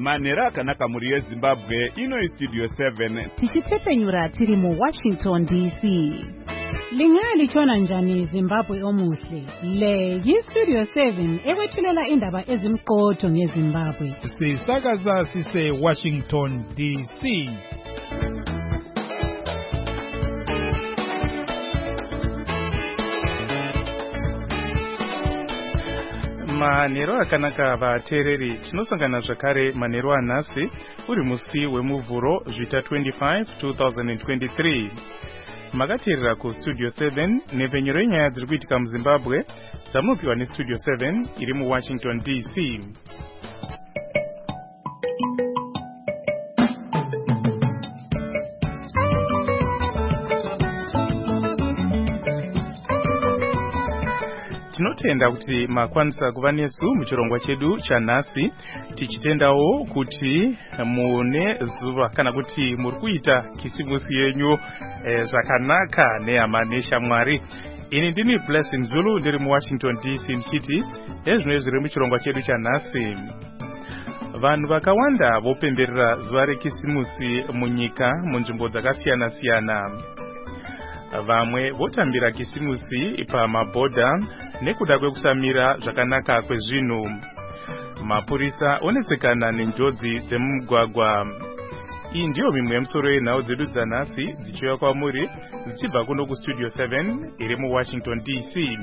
manhero akanaka muri yezimbabwe. Ino Studio 7 tichitepenyura tiri muWashington DC. Lingalitshona njani Zimbabwe omuhle? Le yiStudio 7 ekwethulela indaba ezimqotho ngeZimbabwe. Sisakaza sise Washington DC. Manhero akanaka vateereri, tinosangana zvakare manhero anhasi uri musi wemuvhuro zvita 25 2023. Makateerera kuStudio 7 nepfenyuro yenyaya dziri kuitika muZimbabwe dzamunopiwa neStudio 7 iri muWashington DC. Tinotenda kuti makwanisa kuva nesu muchirongwa chedu chanhasi, tichitendawo kuti mune zuva kana kuti muri kuita kisimusi yenyu zvakanaka nehama neshamwari. Ini ndini Blessing Zulu ndiri muWashington DC ndichiti ezvino zviri muchirongwa chedu chanhasi. Vanhu vakawanda vopemberera zuva rekisimusi munyika munzvimbo dzakasiyana siyana. Vamwe votambira kisimusi pamabhodha nekuda kwekusamira zvakanaka kwezvinhu. Mapurisa onetsekana nenjodzi dzemumugwagwa. Iyi ndiyo mimwe yemusoro yenhau dzedu dzanhasi dzichiuya kwamuri dzichibva kuno kuStudio 7 iri muWashington DC.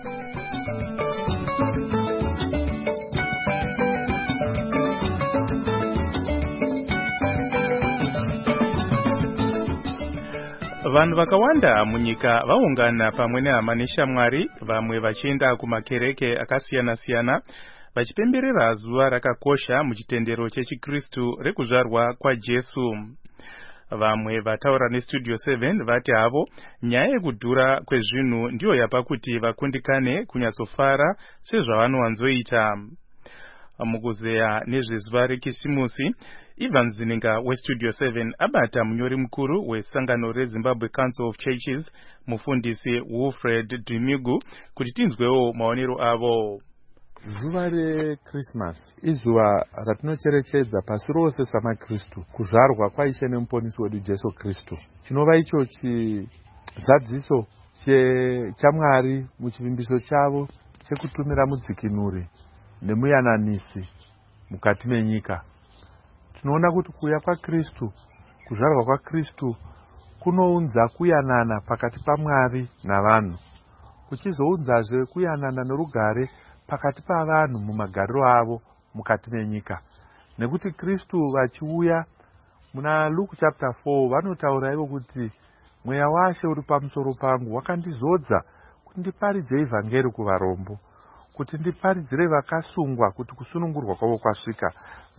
Vanhu vakawanda munyika vaungana pamwe nehama neshamwari, vamwe vachienda kumakereke akasiyana siyana vachipemberera zuva rakakosha muchitendero chechiKristu rekuzvarwa kwaJesu. Vamwe vataura neStudio 7 vati havo nyaya yekudhura kwezvinhu ndiyo yapa kuti vakundikane kunyatsofara sezvavanowanzoita. Mukuzeya nezvezuva rekisimusi, Ivan Zininga weStudio 7 abata munyori mukuru wesangano reZimbabwe Council of Churches, mufundisi Wilfred Dimigu, kuti tinzwewo maonero avo. Zuva reChristmas izuva ratinocherechedza pasi rose samaKristu kuzvarwa kwaIshe nemuponesi wedu Jesu Kristu. Chinova icho chizadziso chaMwari muchivimbiso chavo chekutumira mudzikinuri nemuyananisi mukati menyika. Tinoona kuti kuuya kwaKristu, kuzvarwa kwaKristu kunounza kuyanana pakati paMwari navanhu, kuchizounzazve kuyanana norugare pakati pavanhu mumagariro avo mukati menyika. Nekuti Kristu vachiuya muna Luke chapter 4 vanotaura ivo kuti mweya waShe uri pamusoro pangu, wakandizodza kuti ndiparidze evhangeri kuvarombo, kuti ndiparidzire vakasungwa kuti kusunungurwa kwavo kwasvika,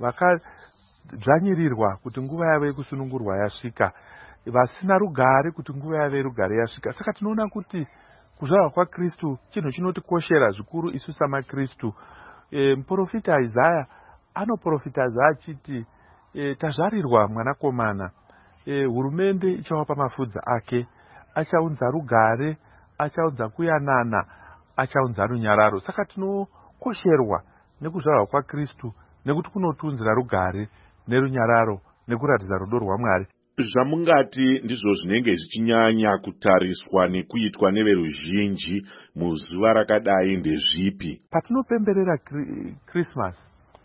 vakadzvanyirirwa kuti nguva yavo yekusunungurwa yasvika, vasina rugare kuti nguva yavo yerugare yasvika. Saka tinoona kuti kuzvarwa kwaKristu chinhu chinotikoshera zvikuru isu samaKristu. Muprofita Isaya anoprofitaza achiti tazvarirwa mwanakomana, hurumende ichawapa mafudza ake, achaunza rugare, achaunza kuyanana, achaunza runyararo. Saka tinokosherwa nekuzvarwa kwaKristu nekuti kunotunzira rugare nerunyararo nekuratidza rudo rwaMwari. Zvamungati ndizvo zvinenge zvichinyanya kutariswa nekuitwa neveruzhinji muzuva rakadai ndezvipi? Patinopemberera Christmas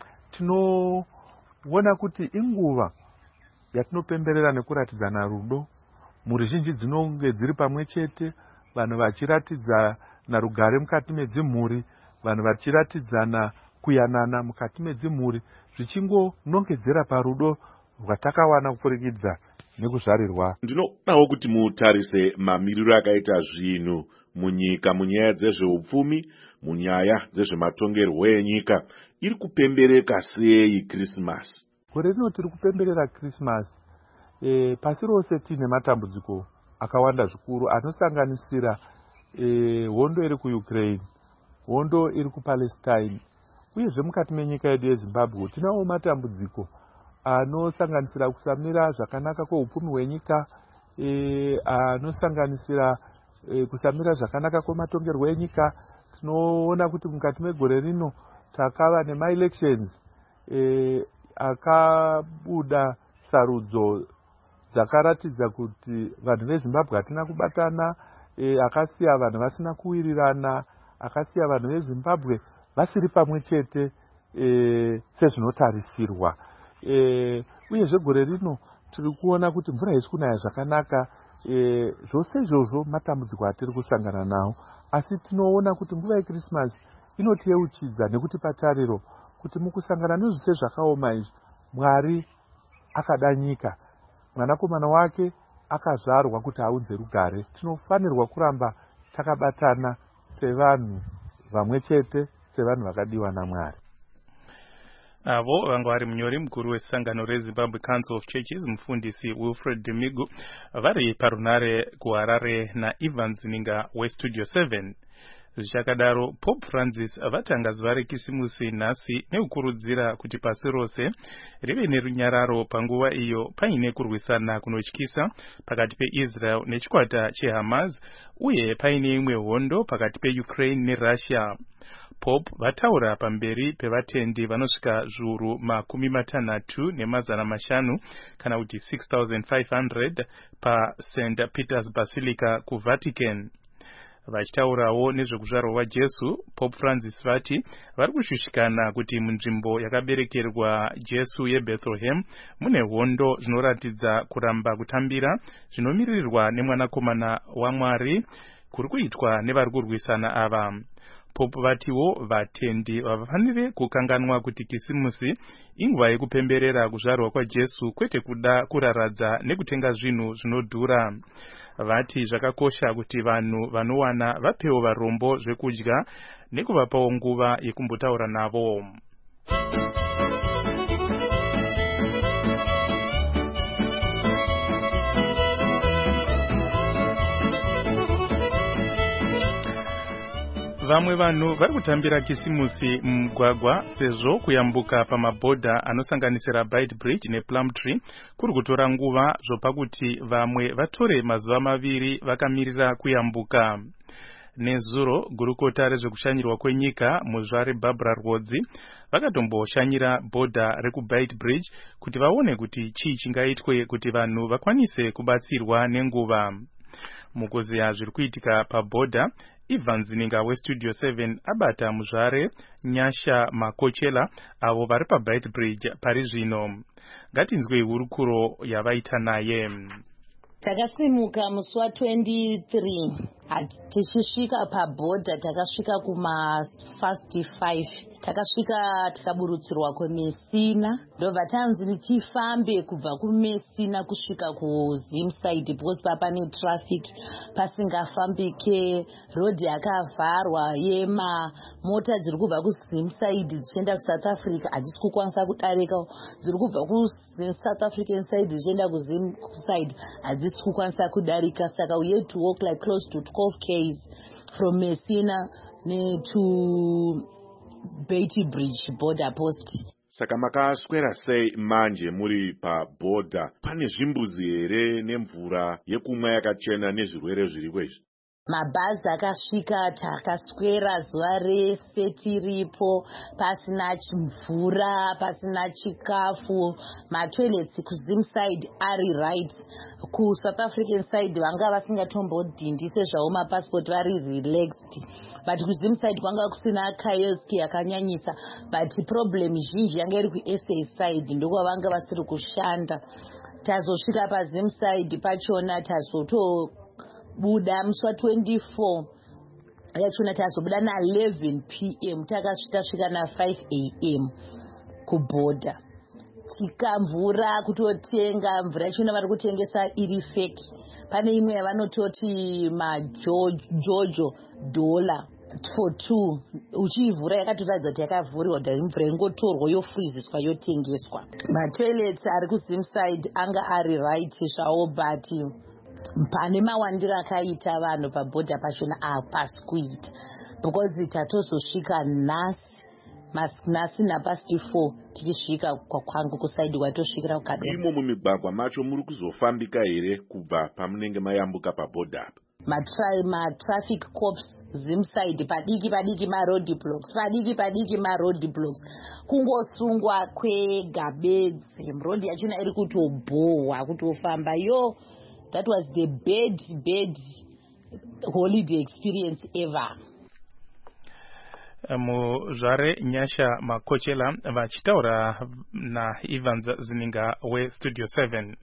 tinoona kuti inguva yatinopemberera nekuratidzana rudo. Mhuri zhinji dzinonge dziri pamwe chete, vanhu vachiratidzana rugare mukati medzimhuri, vanhu vachiratidzana kuyanana mukati medzimhuri, zvichingonongedzera parudo rwatakawana kupfurikidza nekuzvarirwa. Ndinodawo kuti mutarise mamiriro akaita zvinhu munyika munyaya dzezveupfumi, munyaya dzezvematongerwo enyika. Iri kupembereka sei Christmas? Gore rino tiri kupemberera Christmas. Pasi rose tine matambudziko akawanda zvikuru anosanganisira hondo iri kuUkraine, hondo iri kuPalestine, uyezve mukati menyika yedu yeZimbabwe tinawo matambudziko anosanganisira kusamira zvakanaka kweupfumi hwenyika, anosanganisira kusamira zvakanaka kwematongerwo enyika. Tinoona kuti mukati megore rino takava nema-elections akabuda sarudzo dzakaratidza kuti vanhu vezimbabwe hatina kubatana, akasiya vanhu vasina kuwirirana, akasiya vanhu vezimbabwe vasiri pamwe chete sezvinotarisirwa. Uyezve gore rino tiri kuona kuti mvura haisi kunaya zvakanaka. Zvose izvozvo matambudziko atiri kusangana nawo, asi tinoona kuti nguva yeKrisimasi inotiyeuchidza nekutipa tariro kuti mukusangana nezvose zvakaoma izvi Mwari akada nyika, mwanakomana wake akazvarwa kuti aunze rugare. Tinofanirwa kuramba takabatana sevanhu vamwe chete, sevanhu vakadiwa naMwari. Avo vanga vari munyori mukuru wesangano reZimbabwe Council of Churches mufundisi Wilfred Demigo vari parunare kuHarare naIvans Ninga weStudio 7. Zvichakadaro, Pope Francis vatanga zuva rekisimusi nhasi nekukurudzira kuti pasi rose rive nerunyararo panguva iyo paine kurwisana kunotyisa pakati peIsrael nechikwata cheHamas uye paine imwe hondo pakati peUkraine neRussia. Pope vataura pamberi pevatendi vanosvika zviuru 60,500 kana kuti 6,500 paSt. Peter's Basilica kuVatican. Vachitaurawo nezvekuzvarwa kwaJesu, Pope Francis vati vari kushushikana kuti munzvimbo yakaberekerwa Jesu yeBethlehem mune hondo zvinoratidza kuramba kutambira zvinomirirwa nemwanakomana waMwari kuri kuitwa nevari kurwisana ava. Pope vatiwo vatendi havafanire kukanganwa kuti kisimusi inguva yekupemberera kuzvarwa kwaJesu kwete kuda kuraradza nekutenga zvinhu zvinodhura. Vati zvakakosha kuti vanhu vanowana vapewo varombo zvekudya nekuvapawo nguva yekumbotaura navo. Vamwe vanhu vari kutambira kisimusi mumugwagwa sezvo kuyambuka pamabhodha anosanganisira Byte Bridge nePlumtree kuri kutora nguva zvopakuti vamwe vatore mazuva maviri vakamirira kuyambuka. Nezuro gurukota rezvekushanyirwa kwenyika muzvare Barbara Rhodzi vakatomboshanyira bhodha rekuByte Bridge kuti vaone kuti chii chingaitwe kuti vanhu vakwanise kubatsirwa nenguva. Mukuziya zviri kuitika pabhodha, Ivans Ninga weStudio 7 abata muzvare Nyasha Makochela avo vari paByte Bridge pari zvino. Ngatinzwe hurukuro yavaita naye. Takasimuka musi wa23 tichisvika pabhodha, takasvika kuma 5 takasvika tikaburutsirwa kuMessina, ndobva tanzi tifambe kubva kuMessina kusvika kuZimside because pane traffic pasingafambike, road yakavharwa yema mota dziri kubva kuZimside dzichienda kuSouth Africa hadzisi kukwanisa kudarika, dziri kubva kuSouth African side dzichienda kuZimside hadzisi kukwanisa kudarika, saka we had to walk like close to 12 km from Messina to Byte Bridge border post. Saka makaswera sei manje muri pabhodha? Pane zvimbuzi here nemvura yekumwa yakachena nezvirwere zviriko izvi? Mabhazi akasvika, takaswera zuva rese tiripo, pasina mvura, pasina chikafu, matoilets kuZimside ari right, kuSouth African side vanga vasingatombodhindi sezvavo mapassport vari relaxed, but kuZimside kwanga kusina kiosk yakanyanyisa, but problem zhinji yanga iri kuSA side ndokwa vanga vasiri kushanda. Tazosvika paZimside pachona buda musi wa24 yachona tazobuda na11 PM takasvika na5 AM kubhodha, tikamvura kutotenga mvura yachona vari kutengesa iri fake. Pane imwe yavanototi majojo dollar for 2, uchivhura yakatoratidza kuti yakavhurirwa kuti mvura ingotorwa yofriziswa yotengeswa. Matoilets ari kuZimside anga ari right zvawo, but pane mawandiro akaita vanhu pabhodha pachona hapasi kuita, because tatozosvika nhasi napasti4 tichisvika kwakwangu kusaidi kwatosvikira kukadoma. Imo mumigwagwa macho muri kuzofambika here kubva pamunenge mayambuka pabhodha apa? matraffic cops zimside padiki maroad blocks kungosungwa kwega bedzi road yachona iri kutobhohwa kutofamba yo. That was the bad holiday experience ever. Muzvare Nyasha Makochela vachitaura na Evans Zininga weStudio 7.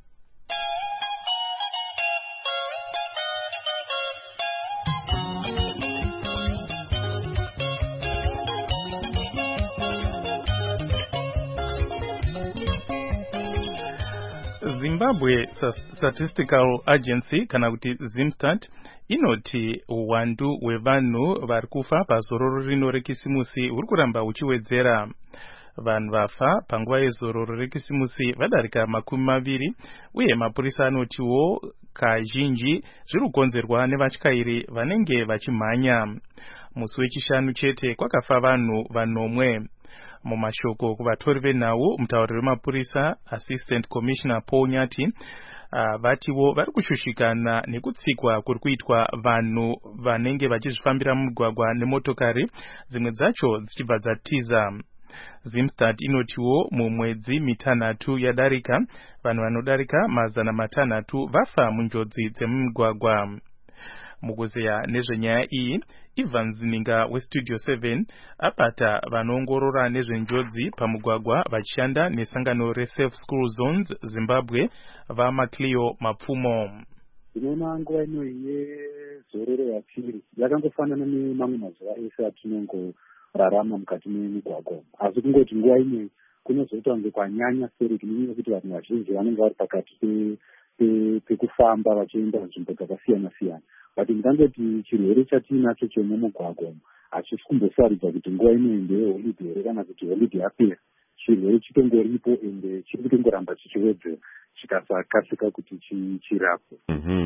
Zimbabwe Statistical Agency kana kuti Zimstat inoti uwandu hwevanhu vari kufa pazororo rino rekisimusi uri kuramba uchiwedzera. Vanhu vafa panguva yezororo rekisimusi vadarika 20 uye mapurisa anotiwo kazhinji zviri kukonzerwa nevatyairi vanenge vachimhanya. Musi wechishanu chete kwakafa vanhu 9. Mumashoko kuvatori venhau mutauriri wemapurisa Assistant Commissioner Paul Nyati vatiwo vari kushushikana nekutsikwa kuri kuitwa vanhu vanenge vachizvifambira mumugwagwa nemotokari, dzimwe dzacho dzichibva dzatiza. Zimstat inotiwo mumwedzi mitanhatu yadarika vanhu vanodarika 600 vafa munjodzi dzemumugwagwa. Mukuzeya nezvenyaya iyi, Evans Zininga weStudio 7 apata vanoongorora nezvenjodzi pamugwagwa vachishanda nesangano reSafe School Zones Zimbabwe vaMacleo Mapfumo. Ndinoona nguva ino yezororo yapiri yakangofanana nemamwe mazuva ese atinongorarama mukati memigwagwa, asi kungoti nguva ino kunozoita kunge kwanyanya seri kunyanya kuti vanhu vazhinji vanenge vari pakati pekufamba vachienda nzvimbo dzakasiyana siyana. But ndangoti chirwere chatinacho chemumugwagwa hachisi kumbosaridza kuti nguva ino ndeyeholidhe here kana kuti holidhe yapera. Chirwere chitongoripo ende chiri kutongoramba chichiwedzera chikasakasika kuti chirapwe.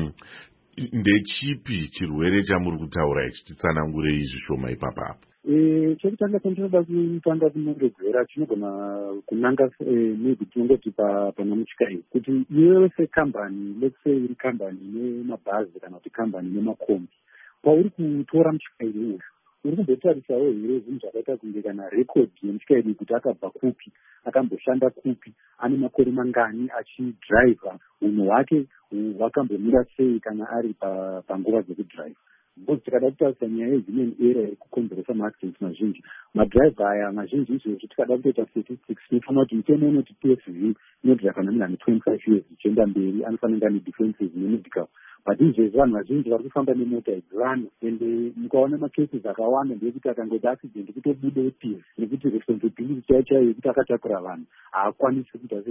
Ndechipi chirwere chamuri kutaura ichi? Titsanangurei zvishoma ipapapo. Chekutanga chandinoda kutanga kunongedzera chinogona kunanga maybe tinongoti pana mutyai kuti iwewe sekambani, let's say iri kambani nemabhazi kana kuti kambani nemakombi, pauri kutora mutyai uyu uri kumbotarisawo here zvinhu zvakaita kunge kana rekodhi yemutyai kuti akabva kupi, akamboshanda kupi, ane makore mangani achidhiraivha, unhu hwake hwakambomira sei kana ari panguva dzekudhiraivha. Because tikada kutarisa nyaya yehuman error yekukonzeresa maaccidents mazhinji, madhiraivha aya mazhinji izvozvo tikada kutoita statistics tinofanira kuti mitemo inoti PSV inodhira kana munhu ane 25 years ichienda mberi anofanira ane defenses nemedical. But izvezvi vanhu vazhinji vari kufamba nemota idzi vana, ende mukaona macases akawanda ndeyekuti akangoti accident kutobude PS nekuti responsibility chaiyo yekuti akatakura vanhu haakwanisi kuita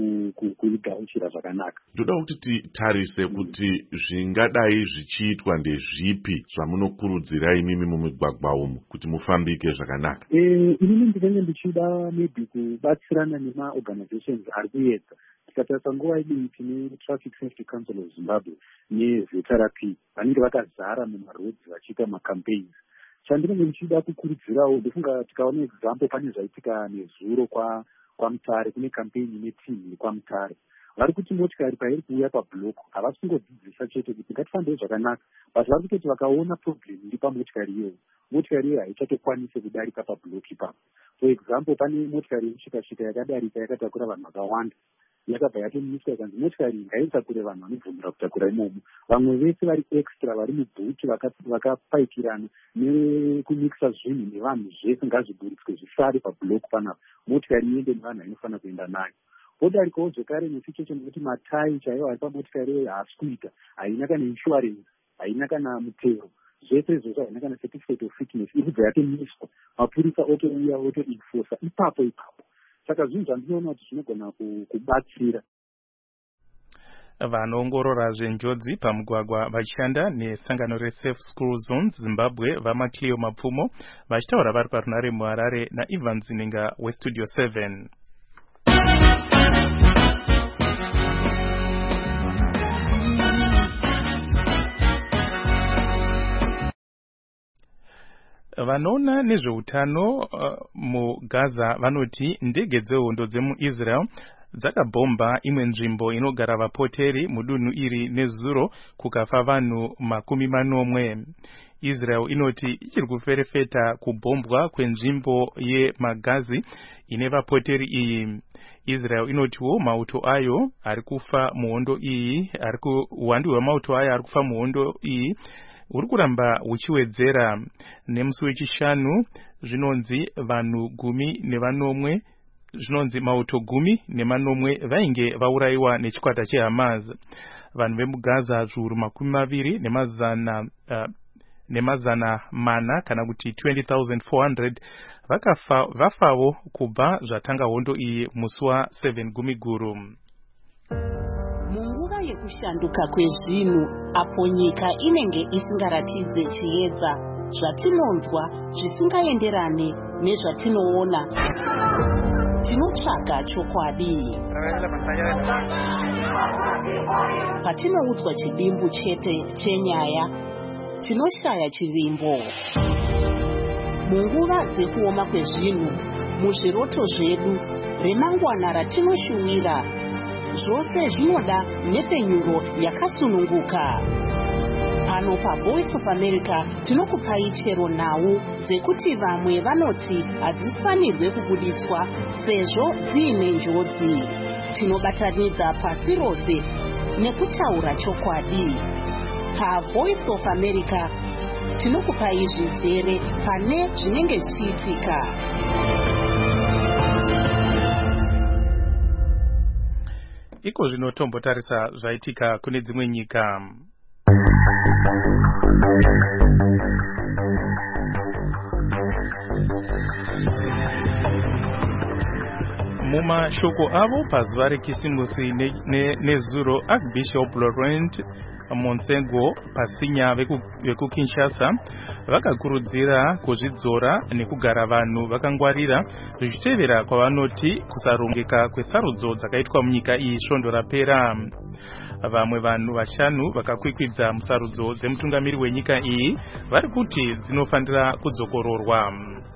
kuigauchira zvakanaka. Ndoda kuti titarise kuti zvingadai zvichiitwa ndezvipi zvamunokurudzira imimi mumigwagwa umu kuti mufambike zvakanaka. Inini ndinenge ndichida maybe kubatsirana nemaorganizations ari kuedza. Tikatarisa nguva idii tine Traffic Safety Council of Zimbabwe neVeteraP vanenge vakazara mumaroads vachiita macampaigns. Chandinenge ndichida kukurudzirawo ndofunga tikaona example pane zvaitika nezuro kwaMutare, kune campaign netimu kwaMutare. Vari kuti motikari pairi kuuya pablock havasi kungodzidzisa chete kuti ngatifambei zvakanaka, but vari kutoti vakaona problem iri pamotikari iyoyo, motikari iyoyo haichatokwanisi kudarika pablock ipapo. For example, pane motikari yemushikashika yakadarika yakatakura vanhu vakawanda, yakabva yatomiswa ikanzi motikari ngaitakure vanhu vanobvumira kutakura imomo. Vamwe vese vari extra vari mubhuti vakapaikirana nekumikisa zvinhu nevanhu zvese ngazviburitswe zvisare pablock panapa, motikari iende nevanhu vainofanira kuenda nayo. Podarikawo zvekare nesituation yekuti matai chaiwo ari pamotikari iyoyo haasi kuita, haina kana insurance, haina kana mutero, zvese izvozvo haina kana certificate of fitness, iri kubva yatomiswa, mapurisa otouya otoenforsa ipapo. Saka zvinhu zvandinoona kuti zvinogona kubatsira. Vanoongorora zvenjodzi pamugwagwa vachishanda nesangano reSafe School Zones Zimbabwe vaMacleo Mapfumo vachitaura vari parunare muHarare naEvans Zininga weStudio 7. Vanoona nezveutano muGaza vanoti ndege dzehondo dzemuIsrael dzakabhomba imwe nzvimbo inogara vapoteri mudunhu iri nezuro kukafa vanhu 40. Israel inoti ichiri kuferefeta kubhombwa kwenzvimbo yeMagazi ine vapoteri iyi. Israel inotiwo mauto ayo ari kufa muhondo iyi, uwandu hwemauto ayo ari kufa muhondo iyi uri kuramba huchiwedzera. Nemusi wechishanu zvinonzi vanhu 10 zvinonzi mauto 10 vainge vaurayiwa nechikwata cheHamas. Vanhu vemugaza zviuru 20 nemazana mana kana kuti 20,400 vafawo kubva zvatanga hondo iyi musi wa7 Gumiguru. Munguva yekushanduka kwezvinhu, apo nyika inenge isingaratidze chiedza, zvatinonzwa zvisingaenderane nezvatinoona, tinotsvaga chokwadi. Patinoudzwa chidimbu chete chenyaya, tinoshaya chivimbo. Munguva dzekuoma kwezvinhu, muzviroto zvedu, remangwana ratinoshuwira, zvose zvinoda nhepfenyuro yakasununguka. Pano paVoice of America tinokupai chero nhau dzekuti vamwe vanoti hadzifanirwe kubuditswa sezvo dziine njodzi. Tinobatanidza pasi rose nekutaura chokwadi. PaVoice of America tinokupai zvizere pane zvinenge zvichiitika. Iko zvino tombotarisa zvaitika kune dzimwe nyika. Mumashoko avo pazuva rekisimusi nezuro, Archbishop Laurent Monsengo Pasinya veku-Kinshasa vakakurudzira kuzvidzora nekugara vanhu vakangwarira zvichitevera kwavanoti kusarongeka kwesarudzo dzakaitwa munyika iyi svondo rapera. Vamwe vanhu 5 vakakwikwidza musarudzo dzemutungamiri wenyika iyi vari kuti dzinofanira kudzokororwa.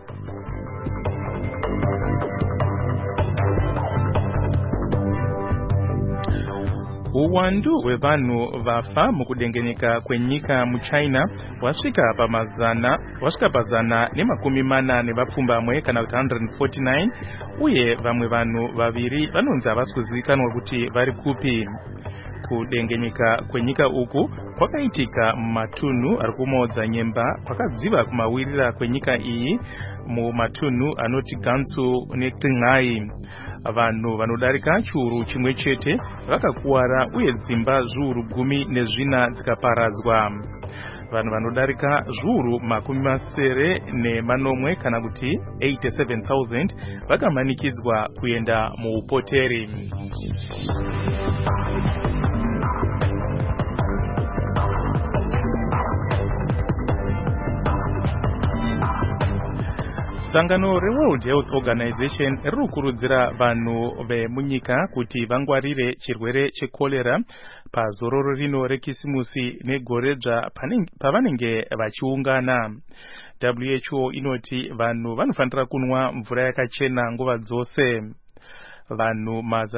Uwandu hwevanhu vafa mukudengenyeka kwenyika muChina wasvika pazana ne40 nevapfumbamwe kana kuti 149, uye vamwe vanhu 2 vanonzi havasi kuzivikanwa kuti vari kupi. Kudengenyeka kwenyika uku kwakaitika mumatunhu ari kumaodza nyemba kwakadziva kumawirira kwenyika iyi mumatunhu anoti Gansu neQinghai. Vanhu vanodarika chiuru chimwe chete vakakuwara uye dzimba zviuru 14 dzikaparadzwa. Vanhu vanodarika zviuru 80 kana kuti 87,000 vakamanikidzwa kuenda muupoteri. Sangano reWorld Health Organization riri kukurudzira vanhu vemunyika kuti vangwarire chirwere chekolera pazororo rino rekisimusi negoredzva pavanenge vachiungana. WHO inoti vanhu vanofanira kunwa mvura yakachena nguva dzose. Vanhu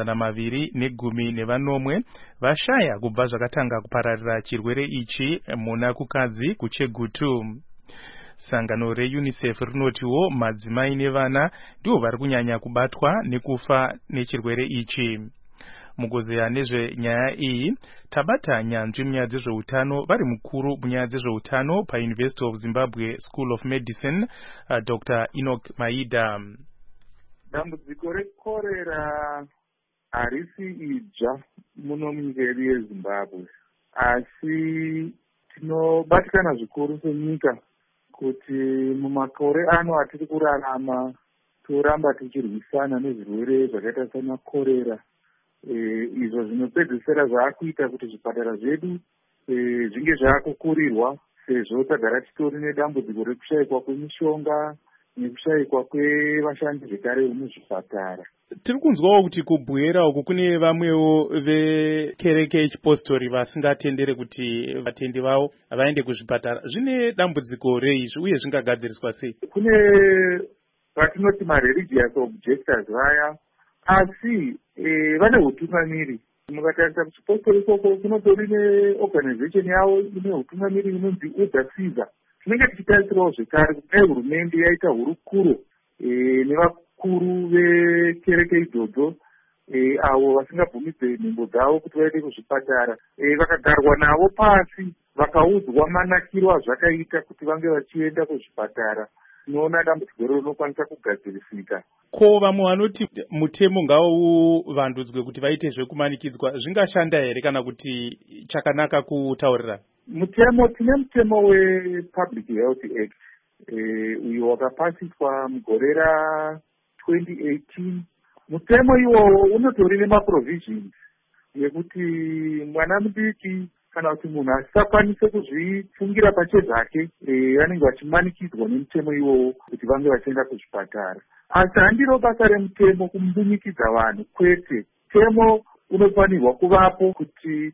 210 vashaya kubva zvakatanga kupararira chirwere ichi muna kukadzi kuChegutu. Sangano reUNICEF rinotiwo madzimai nevana ndivo vari kunyanya kubatwa nekufa nechirwere ichi. Mukuzeya nezvenyaya iyi tabata nyanzvi munyaya dzezveutano vari mukuru munyaya dzezveutano paUniversity of Zimbabwe School of Medicine, Dr. Enoch Maida. Dambudziko rekorera harisi idzva muno munyika yedu yeZimbabwe, asi tinobatikana zvikuru senyika kuti mumakore ano atiri kurarama toramba tichirwisana nezvirwere zvakaita sana korera, izvo zvinopedzisira zvaakuita kuti zvipatara zvedu zvinge zvaakukurirwa, sezvo tagara titori nedambudziko rekushayikwa kwemishonga nekushayikwa kwevashandi zvekare muzvipatara. Tiri kunzwawo kuti kubwera uku kune vamwewo vekereke yechipositori vasingatendere kuti vatendi vavo vaende kuzvipatara. Zvine dambudziko reizvi uye zvingagadziriswa sei? Kune vatinoti mareligious objectors vaya, asi vane utungamiri. Mukatarisa kuchipostori ikoko kunotori neorganization yavo ine utungamiri inonzi Uda Caesar. Tinenge tichitarisirawo zvekare kudai hurumende yaita hurukuro nevakuru vekereke idzodzo avo vasingabvumidze nhengo dzavo kuti vaende kuzvipatara, vakagarwa navo pasi vakaudzwa manakiro azvakaita kuti vange vachienda kuzvipatara, tinoona dambudziko rinokwanisa kugadzirisika. Ko vamwe vanoti mutemo ngauvandudzwe kuti vaite zvekumanikidzwa, zvingashanda here kana kuti chakanaka kutaurira? Mutemo, tine mutemo wePublic Health Act uyo wakapasiswa mugore ra2018. Mutemo iwowo unotori nemaprovisions yekuti mwana mudiki kana kuti munhu asingakwanise kuzvifungira pachezvake vanenge vachimanikidzwa nemutemo iwowo kuti vange vachienda kuzvipatara. Asi handiro basa remutemo kumbunyikidza vanhu, kwete. Mutemo unofanirwa kuvapo kuti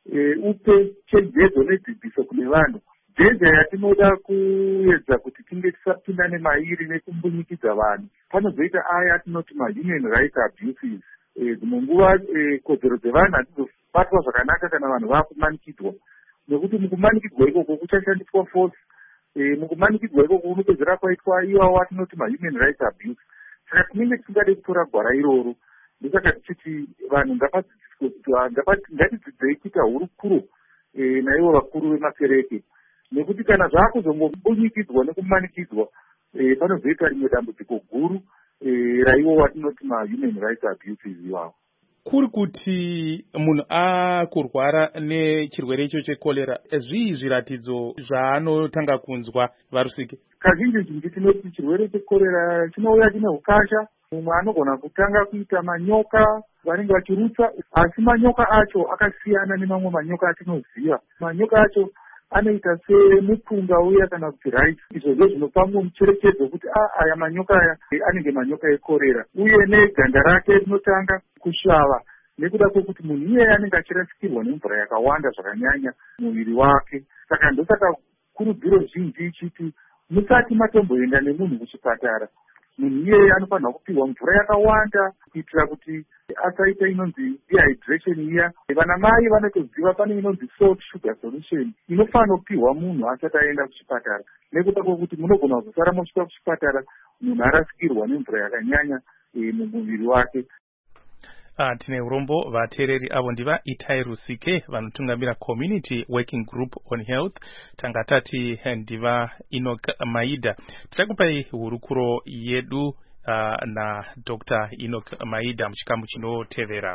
upe chenjedzo nedzidziso kune vanhu. Dzenja yatinoda kuedza kuti tinge tisapindane mairi nekumbunyikidza vanhu, panozoita aya atinoti ma-human rights abuses. Dzimwe nguva kodzero dzevanhu hadzizobatwa zvakanaka kana vanhu vakumanikidzwa, nekuti mukumanikidzwa ikoko kuchashandiswa force. Mukumanikidzwa ikoko kunopedzera kwaitwa iwawo atinoti ma-human rights abuse. Saka tinenge tisingade kutora gwara iroro. Ndosaka tichiti vanhu ngatidzidzei kuita hurukuro naivo vakuru vemakereke, nekuti kana zvakuzongombunyikidzwa nekumanikidzwa panozoita rimwe dambudziko guru raivo watinoti ma-human rights abuses iwawo. Kuri kuti munhu akurwara nechirwere icho chekorera, zvii zviratidzo zvaanotanga kunzwa varusike? Kazhinji tinoti chirwere chekorera chinouya chine ukasha. Mumwe anogona kutanga kuita manyoka vanenge vachirutsa, asi manyoka acho akasiyana nemamwe manyoka atinoziva. Manyoka acho anoita semupunga uya kana kuti rice. Izvozvo zvinopa mucherechedzo kuti aya manyoka aya anenge manyoka ekorera. Uye neganda rake rinotanga kusvava nekuda kwekuti munhu iye anenge achirasikirwa nemvura yakawanda zvakanyanya muviri wake. Saka ndosaka kurudziro zhinji ichiti musati matomboenda nemunhu kuchipatara, munhu iyeye anofanirwa kupihwa mvura yakawanda kuitira kuti asaita inonzi dehydration iya. Vana mai vanotoziva pane inonzi salt sugar solution inofanira kupihwa munhu asati aenda kuchipatara, nekuda kwekuti munogona kuzosara mosvika kuchipatara munhu arasikirwa nemvura yakanyanya mumuviri wake. Tine urombo vateereri avo ndiva Itai Rusike vanotungamira Community Working Group on Health, tanga tati ndiva Enoch Maida. Tichakupai hurukuro yedu na Dr. Enoch Maida muchikamu chinotevera.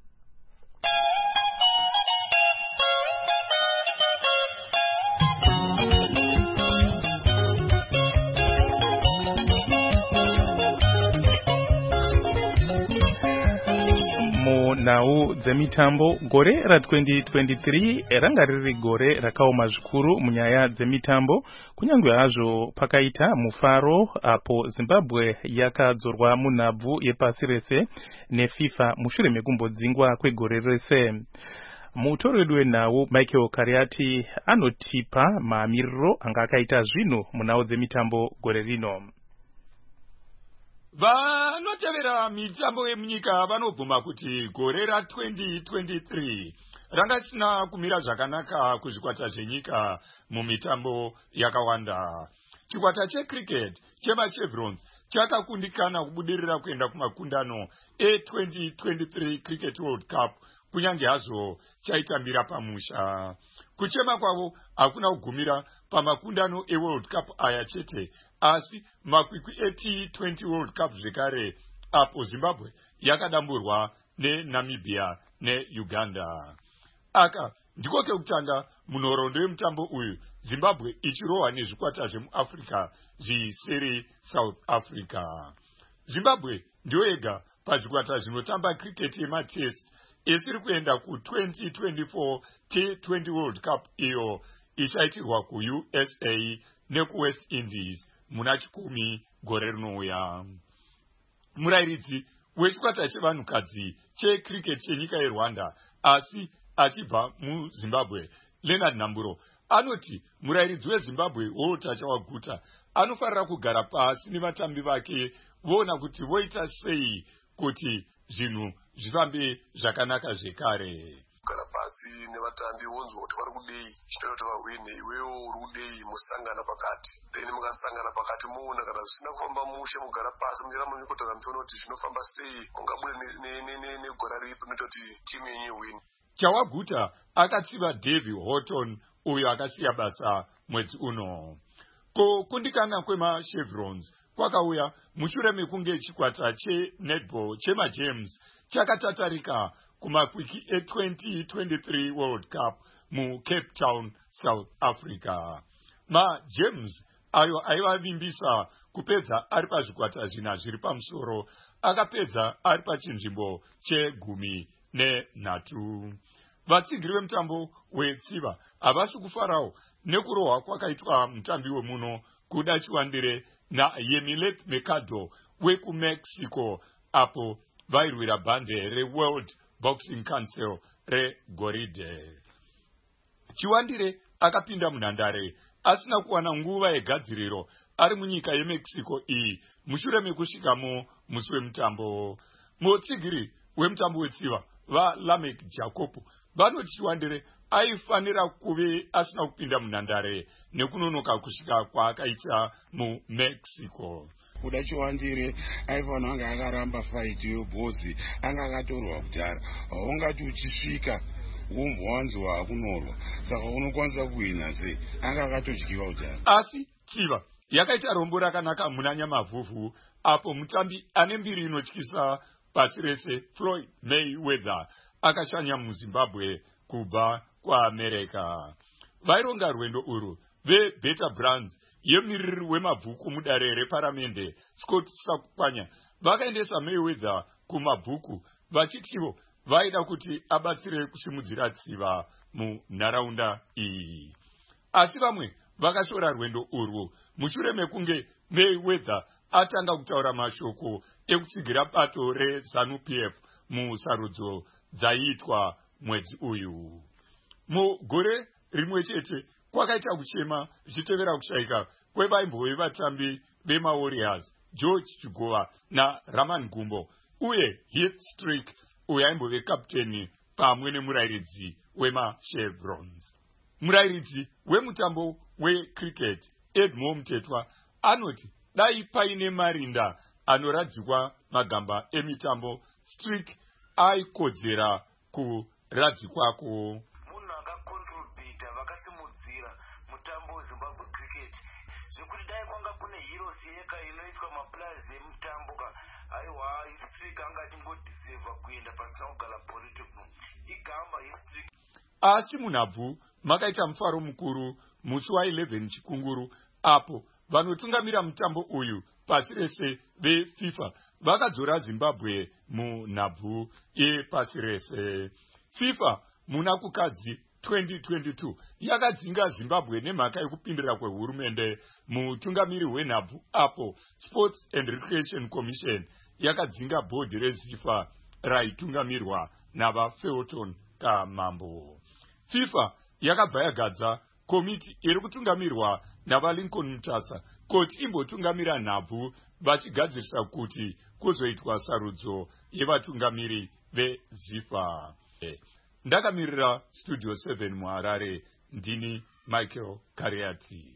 Munhau dzemitambo, gore ra2023 ranga riri gore rakaoma zvikuru munyaya dzemitambo, kunyange hazvo pakaita mufaro apo Zimbabwe yakadzorwa munhabvu yepasi rese neFIFA mushure mekumbodzingwa kwegore rese. Mutori wedu wenhau Michael Kariati anotipa maamiriro anga akaita zvinhu munhau dzemitambo gore rino. Vanotevera mitambo yemunyika vanobvuma kuti gore ra2023 ranga risina kumira zvakanaka kuzvikwata zvenyika mumitambo yakawanda. Chikwata checricket chemachevrons chakakundikana kubudirira kuenda kumakundano e2023 Cricket World Cup, kunyange hazvo chaitambira pamusha. Kuchema kwavo hakuna kugumira pamakundano eWorld Cup aya chete, asi makwikwi eT20 World Cup zvekare apo Zimbabwe yakadamburwa neNamibia neUganda. Aka ndiko kekutanga munhoroondo yemutambo uyu, Zimbabwe ichirohwa nezvikwata zvemuAfrica zvisere South Africa. Zimbabwe ndiyo yega pazvikwata zvinotamba cricket yematest isiri kuenda ku2024 T20 World Cup iyo ichaitirwa kuUSA nekuWest Indies muna chikumi gore rinouya. Murairidzi wechikwata chevanhukadzi checricket chenyika yeRwanda asi achibva muZimbabwe, Leonard Namburo, anoti murairidzi weZimbabwe Walter Chawaguta anofarira kugara pasi nevatambi vake voona kuti voita sei kuti zvinhu zvifambe zvakanaka zvekare. Kugara pasi nevatambi wonzwa kuti vari kudei chitaura kuti vahwine iwewo uri kudei musangana pakati then mukasangana pakati muona kana zvisina kufamba mushe mugara pasi mujera munyikotana muchiona kuti zvinofamba sei mungabude negora ripi noita kuti timu yenyu iwine. Chawaguta akatsiva Davy Horton uyo akasiya basa mwedzi uno. Kukundikana kwemachevrons kwakauya mushure mekunge chikwata chenetball chemajames chakatatarika kumakwiki e2023 World Cup muCape Town, South Africa. MaJames ayo aivavimbisa kupedza ari pazvikwata zvina zviri pamusoro akapedza ari pachinzvimbo che13. Vatsigiri vemutambo wetsiva havasi kufarawo nekurohwa kwakaitwa mutambi wemuno kuda chiwandire naYemilet Mercado wekumexico apo vairwira bhande reWorld Boxing Council regoridhe. Chiwandire akapinda munhandare asina kuwana nguva yegadziriro ari munyika yemexico iyi mushure mekusvikamo musi wemutambo. Mutsigiri wemutambo wetsiva vaLamek Jacob vanoti Chiwandire aifanira kuve asina kupinda munhandare nekunonoka kusvika kwaakaita mumexico. Kuda Chiwandire aifanira anga akaramba fight yebhozi anga akatorwa kudhara haungati uchisvika umbwanzwa kunorwa saka unokwanisa kuhina sei anga akatodyiwa kudhara. Asi tsiva yakaita rombo rakanaka muna Nyamavhuvhu apo mutambi ane mbiri inotyisa pasi rese Floyd Mayweather akashanya muZimbabwe kubva kuAmerika. Vaironga rwendo urwu veBeta Brands yemumiriri wemabhuku mudare reparamende Scott Sakukwanya vakaendesa Mayweather kumabhuku vachitivo vaida kuti abatsire kusimudzira tsiva munharaunda iyi. Asi vamwe vakashora rwendo urwu mushure mekunge Mayweather atanga kutaura mashoko ekutsigira bato reZANU-PF musarudzo dzaiitwa mwedzi uyu. Mugore rimwe chete kwakaita kuchema zvichitevera kushayika kwevaimbowe vatambi vemaWarriors George Chigova naRaman Gumbo uye Heath Strick uyo aimbove kapteni pamwe nemurairidzi wemachevrons. Murairidzi wemutambo wecricket Edmond Mtetwa anoti dai paine marinda anoradzikwa magamba emitambo Strick aikodzera kuradzikwako. Munhu akakontribhita vakasimudzira mutambo weZimbabwe cricket zvekuti dai kwanga kune heroes yeka inoiswa maplayers emutambo aiwa Strick anga achingodhisevha kuenda pasina kugara political igamba Strick. Asi munhabvu makaita mufaro mukuru musi wa11 chikunguru apo vanotungamira mutambo uyu pasi rese veFIFA vakadzora Zimbabwe munhabvu yepasi rese. FIFA muna kukadzi 2022 yakadzinga Zimbabwe nemhaka yekupindira kwehurumende mutungamiri wenhabvu apo Sports and Recreation Commission yakadzinga bhodhi reZIFA raitungamirwa navaFelton Kamambo. FIFA yakabva yagadza komiti iri kutungamirwa navaLincoln Mutasa kuti imbotungamira nhabvu vachigadzirisa kuti kuzoitwa sarudzo yevatungamiri veZIFA. Ndakamirira Studio 7 muHarare, ndini Michael Kariati.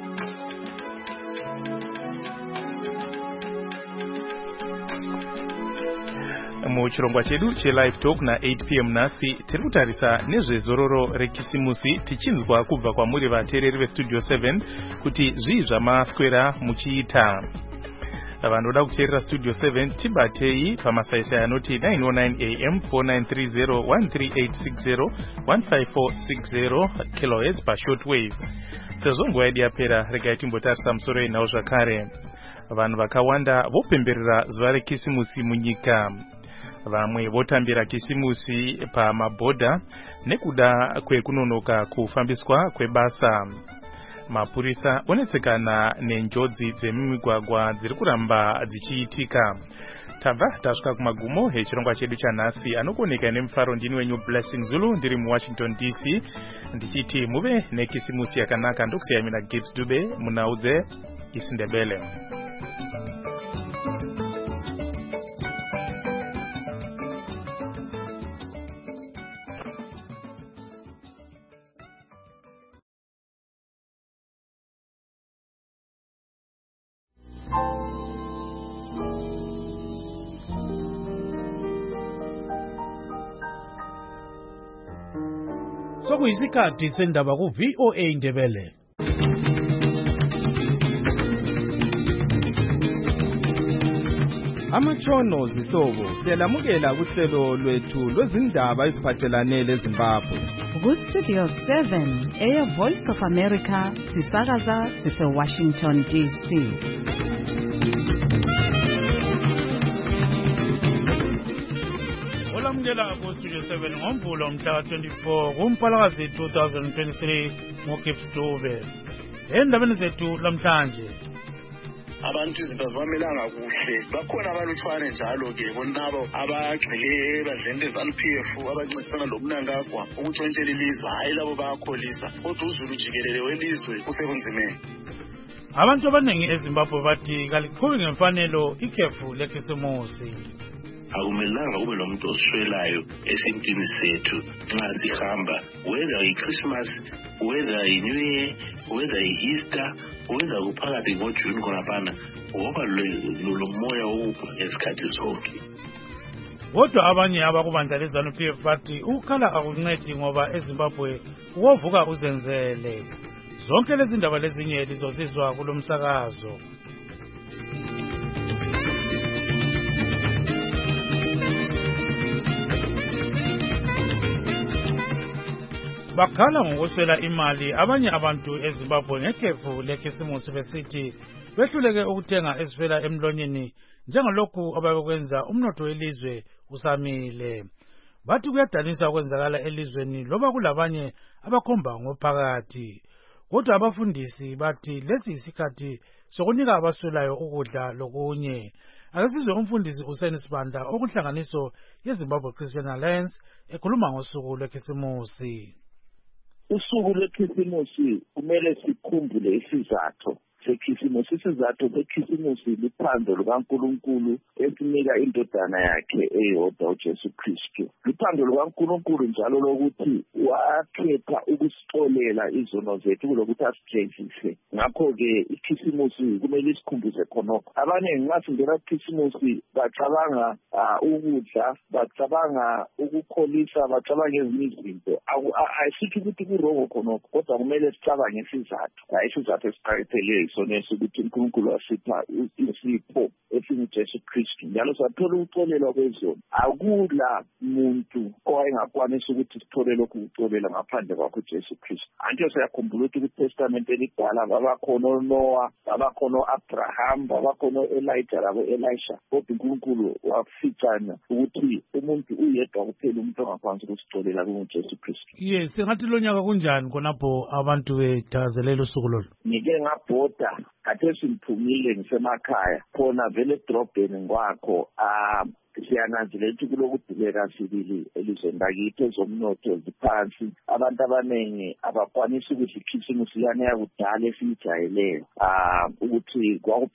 Muchirongwa chedu chelive talk na8 p.m. nasi tiri kutarisa nezvezororo rekisimusi tichinzwa kubva kwamuri vateereri vestudio 7 kuti zvii zvamaswera muchiita. Vanoda kuteerera studio 7 tibatei pamasaisai anoti 909 am 4930 13860 15460 kHz pashortwave. Sezvo nguva yedu yapera regai timbotarisa musoro yenhau zvakare. Vanhu vakawanda vopemberera zuva rekisimusi munyika. Vamwe votambira kisimusi pamabhodha nekuda kwekunonoka kufambiswa kwebasa. Mapurisa onetsekana nenjodzi dzemimigwagwa dziri kuramba dzichiitika. Tabva tasvika kumagumo echirongwa chedu chanhasi anokuoneka nemufaro ndini wenyu Blessing Zulu ndiri muWashington DC ndichiti muve nekisimusi yakanaka. Ndokusiyai mina Gibbs Dube munaudze isiNdebele. Sokuyisikhathi sendaba ku VOA Indebele. Amatshono zihlobo siyalamukela kuhlelo lwethu lwezindaba eziphathelane leZimbabwe. Ku-Studio 7 Air Voice of America sisakaza sise-Washington DC. Olamukela ku-Studio 7 ngoMvulo mhla 24 kuMpalakazi 2023 ngoGibbs Dube. Endabeni zethu lamhlanje abantu izinto zibamelanga kuhle bakhona abalutshwane njalo-ke bonabo abagxile ebadleni lezanu-PF abancedisana lomnangagwa ukutshontshela ilizwe, hhayi labo bayakholisa kodwa uzulu jikelele welizwe usebunzimeni. Abantu abaningi eZimbabwe bathi kaliqhubi ngemfanelo ikhefu lekhisimusi. Akumelanga ube nomuntu oswelayo esintwini sethu nxa sihamba, whether i-Christmas, whether i-New Year, whether i-Easter, whether kuphakathi ngoJune khonaphana, ngoba lo moya wokupha ngesikhathi sonke. Kodwa abanye abakubandla lezanu-PF bathi ukukhala akuncedi ngoba eZimbabwe ukovuka uzenzele. Zonke lezi ndaba lezinye lizozizwa kulo msakazo. Bakhala ngokuswela imali abanye abantu eZimbabwe ngekhefu lekhisimusi besithi behluleke ukuthenga esivela emlonyeni njengalokhu abakwenza umnotho welizwe usamile. Bathi kuyadanisa okwenzakala elizweni loba kulabanye abakhomba ngophakathi. Kodwa abafundisi bathi lesi isikhathi sokunika abaswelayo ukudla lokunye. Akasizwe umfundisi uSeni Sibanda okuhlanganiso yeZimbabwe Christian Alliance ekhuluma ngosuku lwekhisimusi. Usuku lwekhisimusi kumele sikhumbule isizathu sekhisimusi. Isizathu sekhisimusi luphando lukaNkulunkulu esinika indodana yakhe eyodwa uJesu Kristu. Luphando lukaNkulunkulu njalo lokuthi wakhetha ukusixolela izono zethu kulokuthi asijezise. Ngakho-ke ikhisimusi kumele isikhumbuze khonokho. Abaningi nxa singena kukhisimusi bacabanga ukudla, bacabanga ukukholisa, bacabanga ezinye izinto. Ayisithi ukuthi kurongo khonokho, kodwa kumele sicabange isizathu. Isizathu esiqakathekileyo soneso ukuthi uNkulunkulu wasipha isipho esinguJesu Kristu, njalo sathola ukuxolelwa kwezono. Akula muntu owayengakwanisa ukuthi sithole lokhu ukuxolela ngaphandle kwakho uJesu Kristu. Anti siyakhumbula ukuthi kuTestament elidala babakhona uNoah, babakhona uAbraham, babakhona uElijah labo Elisha, kodwa uNkulunkulu waficana ukuthi umuntu uyedwa kuphela umuntu ongakwanisa ukusixolela kunguJesu Kristu. Yes, singathi lo nyaka kunjani khonapho abantu bethakazelela usuku lolu? Ngike ngabhoda kade simphumile ngisemakhaya khona vele edrobheni ngwakho siyananzelela ukuthi kulokudileka sibili elizweni lakithi, ezomnotho ziphansi, abantu abaningi abakwanisa ukuthi ikhisimusi yana yakudala esiyijayeleyo ukuthi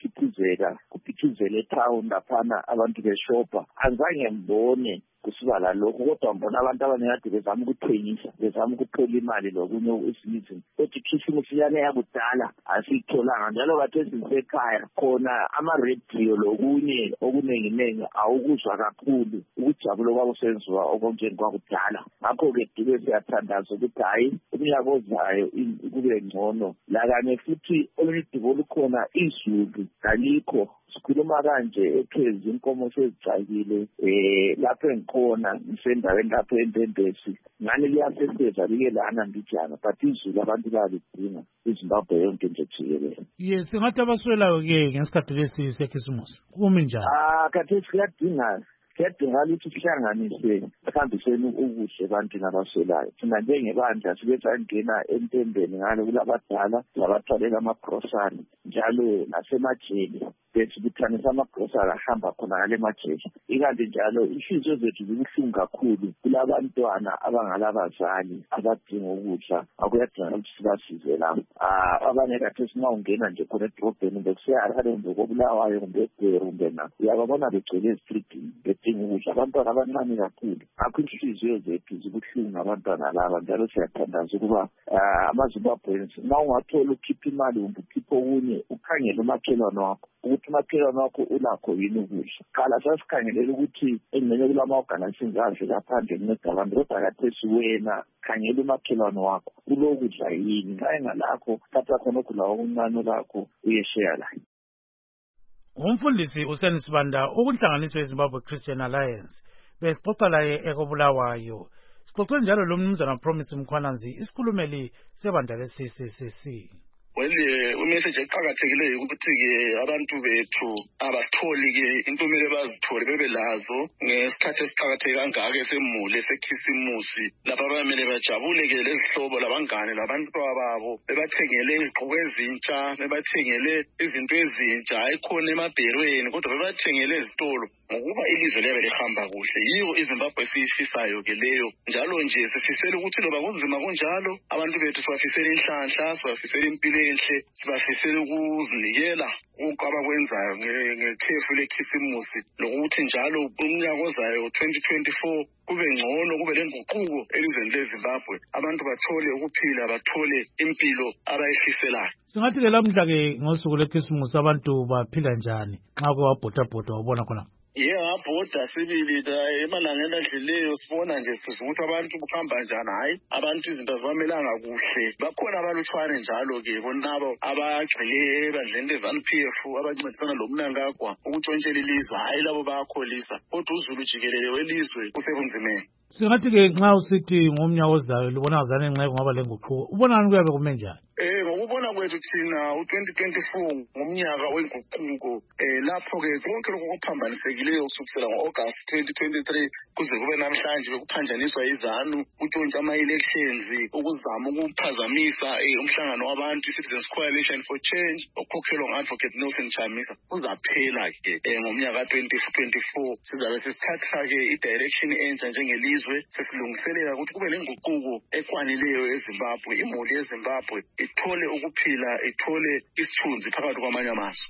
kuphithizela etown laphana abantu beshopha. Angizange mbone kusuka lalokho, kodwa mbona abantu abaningi kade bezama ukuthengisa, bezama ukuthola imali lokunye ezinye izinto. Kodwa ikhisimusi yana yakudala asiyitholanga, njalo kade sisekhaya khona ama-radio lokunye okuningi awukuzwa kakhulu ukujabula kwakusenziwa okonjeni kwakudala. Ngakho-ke dube siyathandaza ukuthi hhayi umnyaka ozayo kube ngcono. Lakanye futhi oludubo olukhona izulu kalikho. Sikhuluma kanje ekhezi inkomo sezicakile lapho engikhona ngisendaweni lapho eNtembesi. Ngani liyaseseza like lana mbijana, but izulu abantu bayalidinga iZimbabwe yonke nje jikelele. Yes, singathi abaswelayo-ke ngesikhathi lesi sekhisimusi kumi njani? Khathesi kuyadinga ukuthi sihlanganise sihambiseni ubuhle ebantwini abaswelayo. Thina njengebandla sibe sangena entembeni ngalo kulabadala labathalela amagrosari njalo nasemajele besibuthanisa amagrosari ahamba khona ngale majele. Ikanti njalo inhliziyo zethu zibuhlungu kakhulu kulabantwana abangalabazali abadinga ukudla. Akuyadinga ukuthi sibasize lapho. Abanye khathesi nxa ungena nje khona edrobheni bekuseyarhale kumbe koBulawayo kumbe eGweru kumbe na uyababona begcwele ezitridini sidinga ukudla abantwana abancane kakhulu. Akho inhliziyo zethu zibuhlungu ngabantwana laba, njalo siyathandaza ukuba amaZimbabweans uma ungathola ukhipha imali kumbe ukhipha okunye ukhangele umakhelwane wakho ukuthi umakhelwane wakho ulakho yini ukudla. Qala sasikhangelela ukuthi engxenye kulama-organizations adle ngaphandle kunceda abantu, kodwa kathesi wena khangela umakhelwane wakho ulokudla yini, nxa engalakho thatha khona ukudla okuncane lakho uyeshare laye. Umfundisi uSenisibanda ukunhlanganiswa yeZimbabwe Christian Alliance besixoxa laye ekobulawayo. Sixoxe njalo lo mnumzana Promise Mkhwananzi, isikhulumeli sebandla le-CCCC. Umessage eqhakathekileyo ukuthi-ke abantu bethu abatholi-ke intumelo bazithole bebe lazo ngesikhathi esiqhakatheke kangaka esemule esekhisimusi, lapha abamele bajabule-ke lezihlobo labangane labantwababo, bebathengele izigqoko ezintsha, bebathengele izinto ezintsha, ayikhona emabherweni kodwa bebathengele ezitolo, ngokuba ilizwe liyabe lihamba kuhle. Yiyo iZimbabwe esiyifisayo-ke leyo, njalo nje sifisela ukuthi loba kunzima kunjalo abantu bethu sibafisela inhlanhla, sibafisela impilo enhle, sibafisela ukuzinikela abakwenzayo ngekhefu lekhisimusi, lokuthi njalo umnyaka ozayo 2024 kube ngcono, kube lenguquko elizweni leZimbabwe, abantu bathole ukuphila, bathole impilo abayifiselayo. Singathi-ke lamhla-ke ngosuku lekhisimusi abantu baphila njani nxa uke wabhodabhoda wabona khona? Ngabhoda sibili emalangeni adlileyo sibona nje ukuthi abantu kuhamba njani. Hayi, abantu izinto azibamelanga kuhle. Bakhona abalutshwane njalo-ke bonabo abagxile ebandleni le-ZANU-PF abancedisana lomnangagwa ukutshontshela ilizwe. Hayi, labo bayakholisa, kodwa uzulu jikelele welizwe usebunzimeni. Singathi-ke nxa usithi ngomnyaka ozayo libona ngazane nxa kungaba lenguquko, ubonani kuyabe kume njani? Ngokubona kwethu thina u-2024 ngomnyaka wenguquko, lapho-ke konke lokhu okuphambanisekileyo kusukisela ngo-August 2023 kuze kube namhlanje bekuphanjaniswa iZANU, kutshontsha ama-elections, ukuzama ukuphazamisa umhlangano wabantu, i-Citizens Coalition for Change, okhokhelwa ngu-Advocate Nelson Chamisa, uzaphela-ke ngomnyaka 2024. Sizabe sesithatha-ke i-direction entsha njengelizwe, sesilungiselela ukuthi kube lenguquko ekwanileyo eZimbabwe, imuli yeZimbabwe ithole ukuphila, ithole isithunzi phakathi kwamanye amazwe.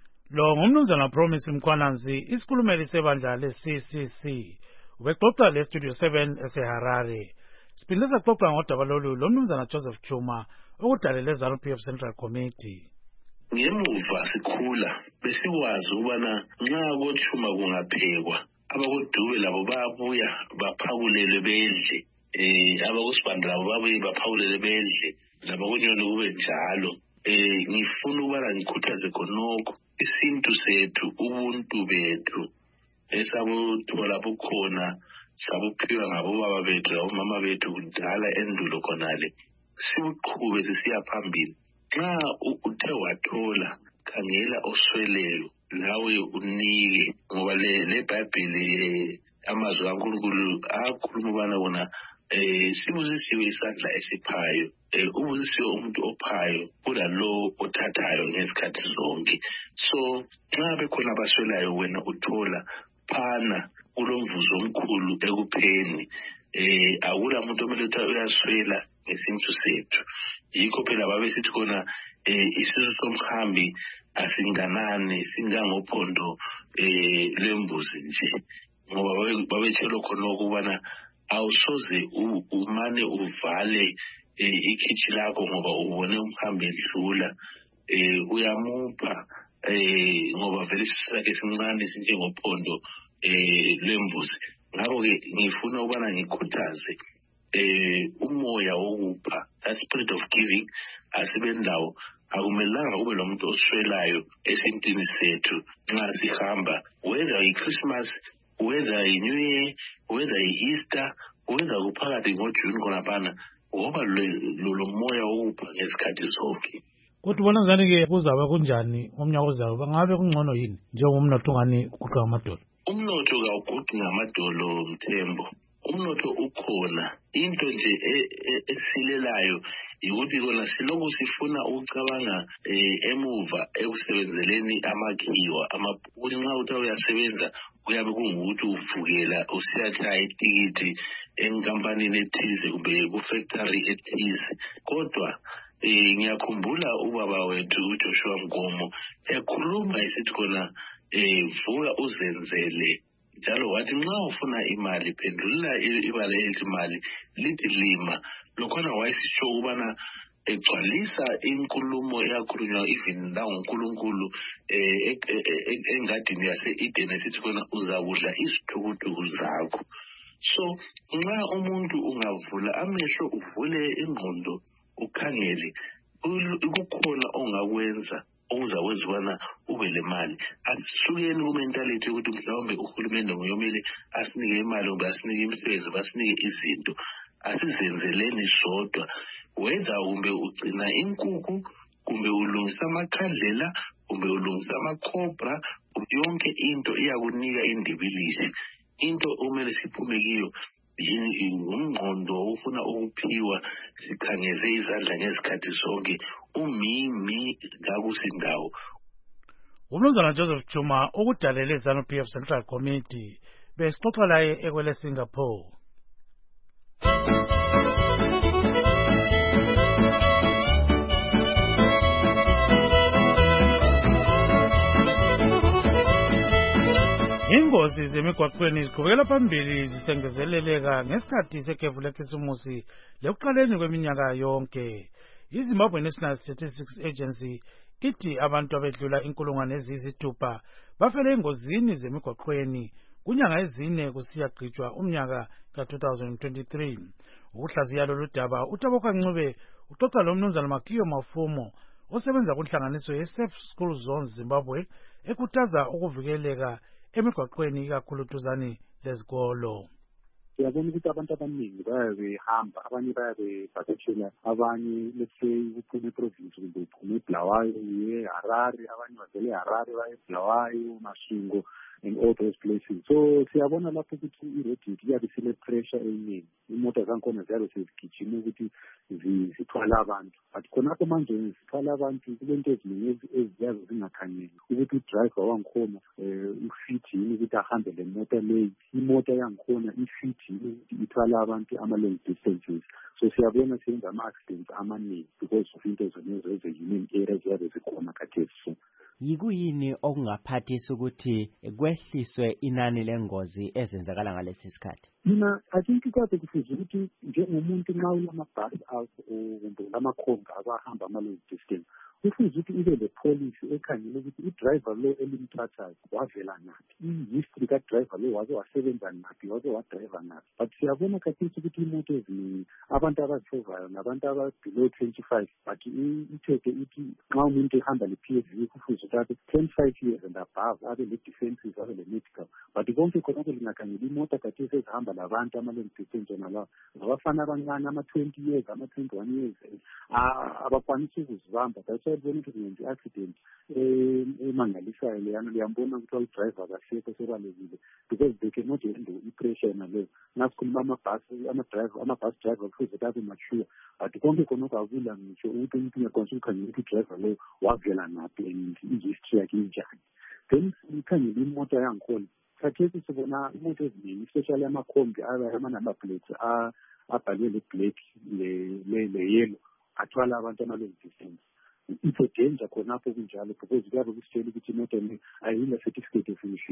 Lo ngumnumzana Promise Mkhwananzi, isikhulumeli sebandla le-CCC. Ubexoxa le-Studio 7 eseHarare. Siphinde saxoxa ngodaba lolu lo mnumzana Joseph Chuma okudalela le-ZANU-PF Central Committee. Ngemuva sikhula besikwazi ukubana nxa kochuma kungaphekwa abakodube labo bayabuya baphakulele bedle, abakusibanda labo babuye baphakulele bedle, labakonyoni kube njalo. Ngifuna ukubana ngikhuthaze khonokho isintu sethu, ubuntu bethu esabuthola bukhona, sabuphiwa ngabobaba bethu labomama bethu kudala endulo khonale, sibuqhube sisiya phambili. Nxa uthe wathola, khangela osweleyo lawe unike, ngoba leBhayibheli amazwi kaNkulunkulu akhuluma ubana wona sibusisiwe isandla esiphayo, ubusisiwe umuntu ophayo kulalo othathayo ngezikhathi zonke. So nxa bekhona abaswelayo wena uthola, phana kulomvuzo omkhulu ekupheni. Akula muntu omele uyaswela ngesintu sethu. Yikho phela babesithi khona isisu somhambi asinganani, singangophondo lwembuzi nje, ngoba babetshelo khona ukubana awusoze umane uvale ikhitshi lakho ngoba ubone umhambi edlula, uyamupha ngoba vele isisu sakhe sincane sinjengophondo lwembuzi. Ngakho-ke ngifuna ukubana ngikhuthaze umoya wokupha, that spirit of giving, asibendawo. Akumelanga kube lo muntu oswelayo esintwini sethu nxa sihamba, whether i-Christmas, whether i-New Year, whether i-Easter, whether kuphakathi ngoJune khonaphana, ngoba lo moya wokupha ngesikhathi zonke. Kodwa ubona ngani-ke kuzabe kunjani ngomnyaka ozayo? Bangabe kungcono yini njengomnotho ngani uguqa ngamadolo? Umnotho kawuguqi ngamadolo, Mthembo. Umnotho ukhona. Into nje esilelayo ukuthi kona silokhu sifuna ukucabanga emuva ekusebenzeleni amakhiwa. Ukuthi nxa uthi uyasebenza kuyabe kungukuthi uvukela usiyatshaya itikiti enkampanini ethize kumbe ku-factory ethize. Kodwa ngiyakhumbula ubaba wethu uJoshua Mgomo ekhuluma esithi khona vuka uzenzele njalo wathi nxa ufuna imali phendulula ibala elithi imali lithi lima. Lokhona wayesitsho ukubana egcwalisa inkulumo eyakhulunywa even languNkulunkulu engadini yase-Eden esithi khona uzakudla izithukuthukulu zakho. So nxa umuntu ungavula amehlo uvule ingqondo ukhangele kukhona ongakwenza okuzakwenza ubana ube le mali. Asisukeni kumentality yokuthi mhlawumbe uhulumende nguyomele asinike imali kumbe asinike imisebenzi basinike izinto. Asizenzeleni sodwa, whether kumbe ugcina inkukhu kumbe ulungisa amakhandlela kumbe ulungisa amakhobra, yonke into iyakunika indibilisi. Into omele siphume kiyo ngumngqondo ufuna ukuphiwa sikhangeze izandla ngezikhathi zonke umimi kakusindawo. Umnumzana Joseph Chuma ukudalele ZANU-PF Central Committee besixoxa laye ekwele Singapore. Ingozi zemigwaqweni ziqhubekela phambili zisengezeleleka ngesikhathi sekhefu lekhisimusi lekuqaleni kweminyaka yonke. iZimbabwe National Statistics Agency ithi abantu abedlula 1,600 bafele engozini zemigwaqweni kunyanga ezine kusiyagqitshwa umnyaka ka-2023. Ukuhlaziya lolu daba uTaboka Ncube uxoxa lomnumzana Makiyo Mafumo osebenza kunhlanganiso ye-Safe School Zones Zimbabwe ekhuthaza ukuvikeleka emigwaqweni ikakhulu duzane lezikolo. Siyabona ukuthi abantu abaningi bayabehamba, abanye bayabevakatshela, abanye let's say uphume eprovince kumbe uphume eBulawayo uye eHarare, abanye bavele eHarare baye eBulawayo, Masvingo and all those places. So siyabona lapho ukuthi i-road iyabe sile-pressure eningi, imoto zankhona ziyabe sezigijima ukuthi zithwala abantu, but khonapho manje zithwala abantu kule nto eziningi eziyabe zingakhanyeli ukuthi udriver wankhona ufit yini ukuthi ahambe le moto leyi, imoto yankhona ifit yini ukuthi ithwala abantu ama-long distances. So siyabona senza ama-accidents amaningi because of into zonezo eze-human error ziyabe zikhona khathesi. Yikuyini okungaphathisa ukuthi kwehliswe inani lengozi ezenzakala ngalesi sikhathi? Mina I think kade kufuze ukuthi njengomuntu nxa ulamabhasi akho kumbe lamakhonga abahamba ama-long distance kufuze ukuthi ube le policy ekhangela ukuthi i-driver lo elimthathayo wavela naphi, i-history ka-driver lo wake wasebenza naphi, wake wadriver naphi. But siyabona khathesi ukuthi imoto eziningi abantu abazichovayo nabantu ababelow 25, but ithethe ithi nxa umuntu ehamba le-PSV kufuze ukuthi 25 years and above abe le-defenses abe le-medical. But konke khonapho lingakhangela imoto khathesi ezihamba labantu ama-long distance nalabo abafana abancane ama-20 years ama-21 years abakwanisa ukuzibamba. That's why bona ukuthi kungenza i-accident emangalisayo leyana liyambona ukuthi udriver kasekho sebalekile because they cannot handle i-pressure naleyo. Nasikhuluma ama-bus driver kufuze ukuthi abe mature, but konke khonokho akula ngisho ukuthi umuntu uyakwanisa ukukhangela ukuthi udriver loyo wavela naphi and i-history yakhe injani. Then sikhangela imoto yankhona khathesi sibona imoto eziningi especially amakhombi ama-number plates abhalwe le-black le-yellow athwala abantu ama-long distance. It's a danger khonapho kunjalo because kuyabe kusitshela ukuthi imoto le ayila certificate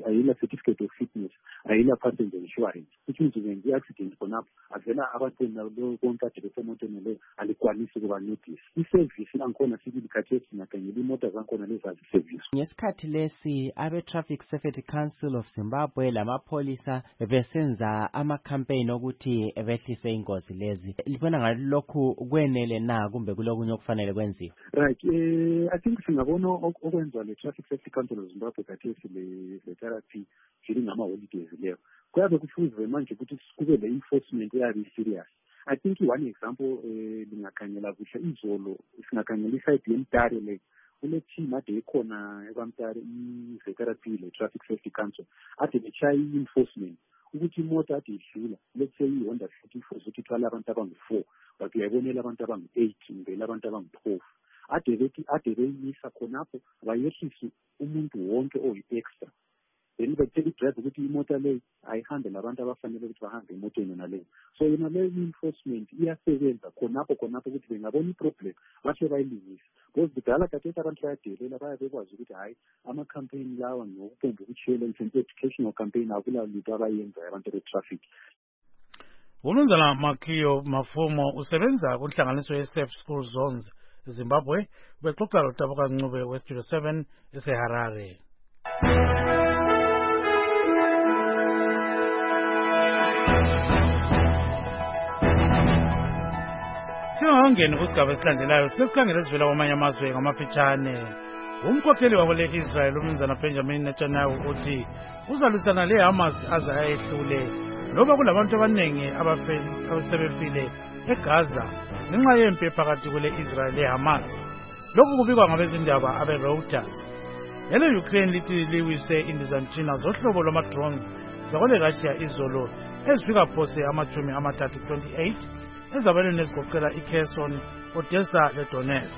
of fitness, ayila passenger insurance, which means when i-accident khonapho avela abantu lo konke ade besemotweni leyo alikwanisi ukuba notice. I-service yankhona sibili khathesi singakhangela imoto zankhona lezi azi-service. Ngesikhathi lesi abe-Traffic Safety Council of Zimbabwe lamapholisa besenza ama-campaign okuthi behlise ingozi lezi, libona ngalokhu kwenele na kumbe kulokunye okufanele kwenziwe? Right. I think singabona okwenza le-Traffic Safety Council of Zimbabwe khathesi le-therapy during ama-holidays leyo kuyabe kufuze manje ukuthi kube le-enforcement eyabe serious. I think one example lingakhangela kuhle izolo singakhangela iside yeMtare le kule team ade ikhona ekwamtare i-therapy le-Traffic Safety Council ade bechaye i-enforcement ukuthi imoto ade idlula, let's say i-Honda Fit ifuze ukuthi ithwala abantu abangu-4 but uyabonela abantu abangu-8 ngibela abantu abangu-12 ade beyimisa khonapho bayehlise umuntu wonke oyi-extra then betshela idriver ukuthi imota leyo ayihambe labantu abafanele ukuthi bahambe emotweni naleyo. So yona leyo enforcement iyasebenza khonapho ukuthi bengabona iproblem basho bayilungise, because kudala kade abantu bayadelela bayabekwazi ukuthi hayi ama-campaign lawa ngokupomba ukutshiyela educational campaign akula lutho abayenzayo abantu be-traffic. Umnumzana Makhiyo Mafumo usebenza kunhlanganiso ye-Safe School Zones Zimbabwe, ubexoxa loTabuka Ncube weStudio 7 eseHarare. Singangeni kusigaba esilandelayo sesikhangela esivela kwamanye amazwe ngamafitshane. Umkhokheli wabole Israel umnumzana Benjamin Netanyahu uthi uzalwisana leHamas aze ayehlule loba kulabantu abaningi abasebefile eGaza ngenxa yempi phakathi kwele Israel leHamas. Lokhu kubikwa ngabezindaba abeReuters. Ele Ukraine lithi liwise indizamtshina zohlobo lwama-drones zakwele Russia izolo ezifika phose ama-30-28 ezabaleni ezigoqela iKherson, Odessa leDonetsk.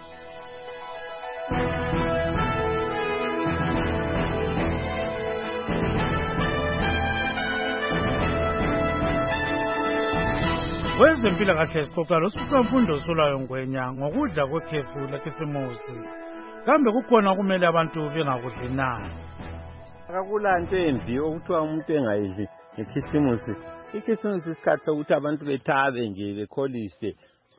Kwezempilakahle sixoxa losiphunzamfundo Solayo Ngwenya ngokudla kwekhefu lekhisimusi. Kambe kukhona okumele abantu bengakudli na? Akula nto embi okuthiwa umuntu engayidli ngekhisimusi. Ikhisimusi isikhathi sokuthi abantu bethabe nje bekholise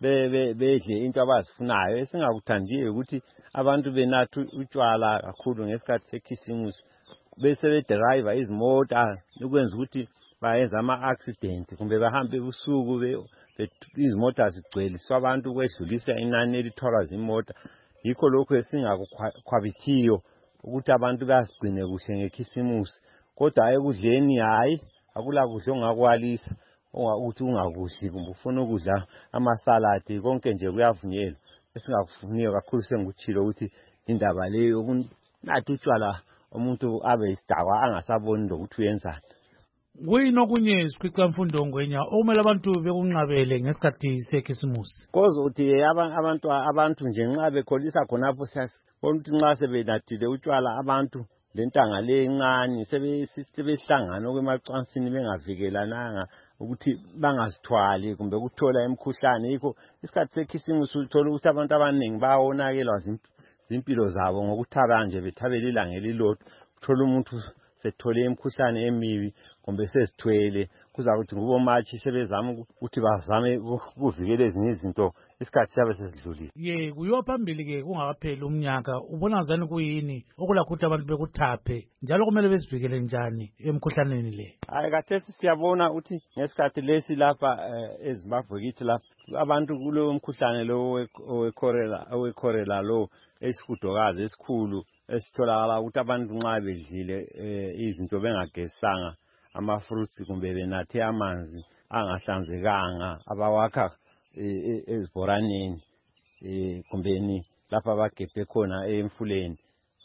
bedle into abazifunayo. Esingakuthandiyo ukuthi abantu benatha utshwala kakhulu ngesikhathi sekhisimusi bese bedrive izimota ukwenza ukuthi bayenza ama-accident kumbe bahambe usuku izimota zigcwele abantu kwedlulisa inani elitholwa zimota. Yikho lokho esingakukhwabithiyo ukuthi abantu bazigcine kuhle ngekhisimusi. Kodwa ekudleni hayi akula kudla ongakwalisa ukuthi ungakudli kumbe ufuna ukudla amasaladi konke nje kuyavunyelwa. Esingakufuniyo kakhulu sengikuthilo ukuthi indaba leyo ukunatha utshwala umuntu abe isidakwa angasaboni lokuthi uyenzani. Kuyini okunye isikhwicamfundo Ngwenya okumele abantu bekunqabele ngesikhathi sekhisimusi? Koze uthi abantu nje nxa bekholisa khonapho siyabona ukuthi nxa sebenathile utshwala abantu lentanga le encane sebehlangana okwemacansini bengavikelana ukuthi bangazithwali kumbe ukuthola imikhuhlane. Yikho isikhathi sekhisimusi uthola ukuthi abantu abaningi bawonakelwa zimpilo zabo ngokuthaba nje bethabela ilanga elilodwa. Uthola umuntu sethole imikhuhlane emibi kumbe sezithwele kuzakuthi ngubomatshi sebezama ukuthi bazame ukuvikela ezinye izinto isikhathi siyabe sesidlulile. Kuyiwa phambili ke kungakapheli umnyaka ubona ngazani kuyini okulakho ukuthi abantu bekuthaphe njalo kumele besivikele njani emikhuhlaneni le? Hayi kathesi siyabona ukuthi ngesikhathi lesi lapha eZimbabwe kithi lapha abantu kulo mkhuhlane lo owekhorela lo esihudokazi esikhulu esitholakala ukuthi abantu nxa bedlile izinto bengagezisanga ama-fruits kumbe benathe amanzi angahlanzekanga abawakha ezibhoraneni kumbeni lapha abagebhe khona emfuleni.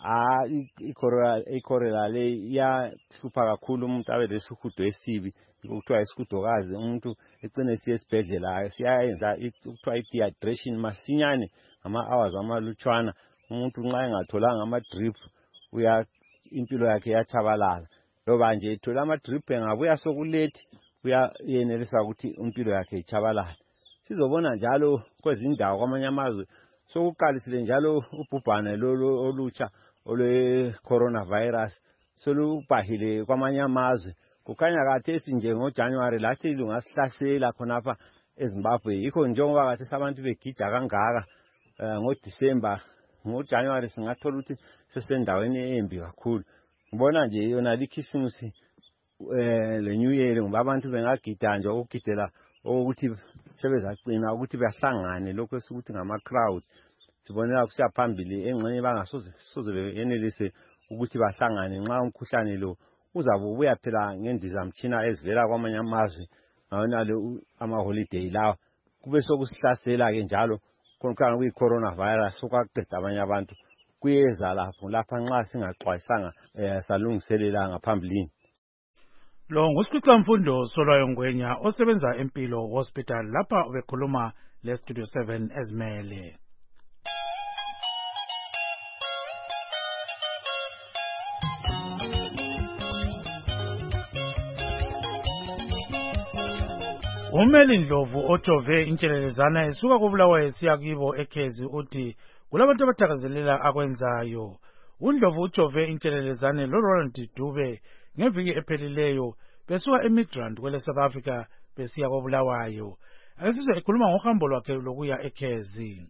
Ikhorela le iyahlupha kakhulu umuntu abe lesihudo esibi ukuthiwa isihudokazi umuntu ecine siye esibhedlela siyayenza ukuthiwa i-dehydration masinyane ngama-hours amalutshwana. Umuntu nxa engatholanga ama-drip impilo yakhe yatshabalala. Loba nje ethola ama-drip engabuya sokulethi uyenelisa ukuthi impilo yakhe itshabalala. Sizobona njalo kwezindawo kwamanye amazwe sokuqalisile njalo ubhubhane lolo olutsha olwe-coronavirus solubhahile kwamanye amazwe. Kukhanya kathesi nje ngoJanuwari lathi lungasihlasela khonapha eZimbabwe. Yikho njengoba kathesi abantu begida kangaka ngoDisemba ngoJanuwari singathola ukuthi sesendaweni embi kakhulu. Ngibona nje yona likhisimusi le New Year ngoba abantu bengagida nje ukugidela ukuthi sebezacina ukuthi bahlangane lokho esikuthi ngama-crowd. Sibonela kusiya phambili engxenye bangasoze beyenelise ukuthi bahlangane nxa umkhuhlane lo uzabe ubuya phela ngendizamtshina ezivela kwamanye amazwe ngawona le ama-holiday lawa kube sokusihlasela ke njalo khona kuyi-coronavirus sokwaqeda abanye abantu kuyeza lapha nxa singaxwayisanga salungiselela ngaphambilini. Lo ngusikhwicamfundo Solayo Ngwenya osebenza Empilo Hospital lapha ubekhuluma leStudio 7 ezimele. Umeli Ndlovu ojove intshelelezana esuka koBulawayo esiya kibo eKhezi uthi kulabantu abathakazelela akwenzayo. uNdlovu ujove intshelelezane loRoland Dube ngeviki ephelileyo besuka eMidrand kwele South Africa besiya koBulawayo. Akesizwe ekhuluma ngohambo lwakhe lokuya eKhezi.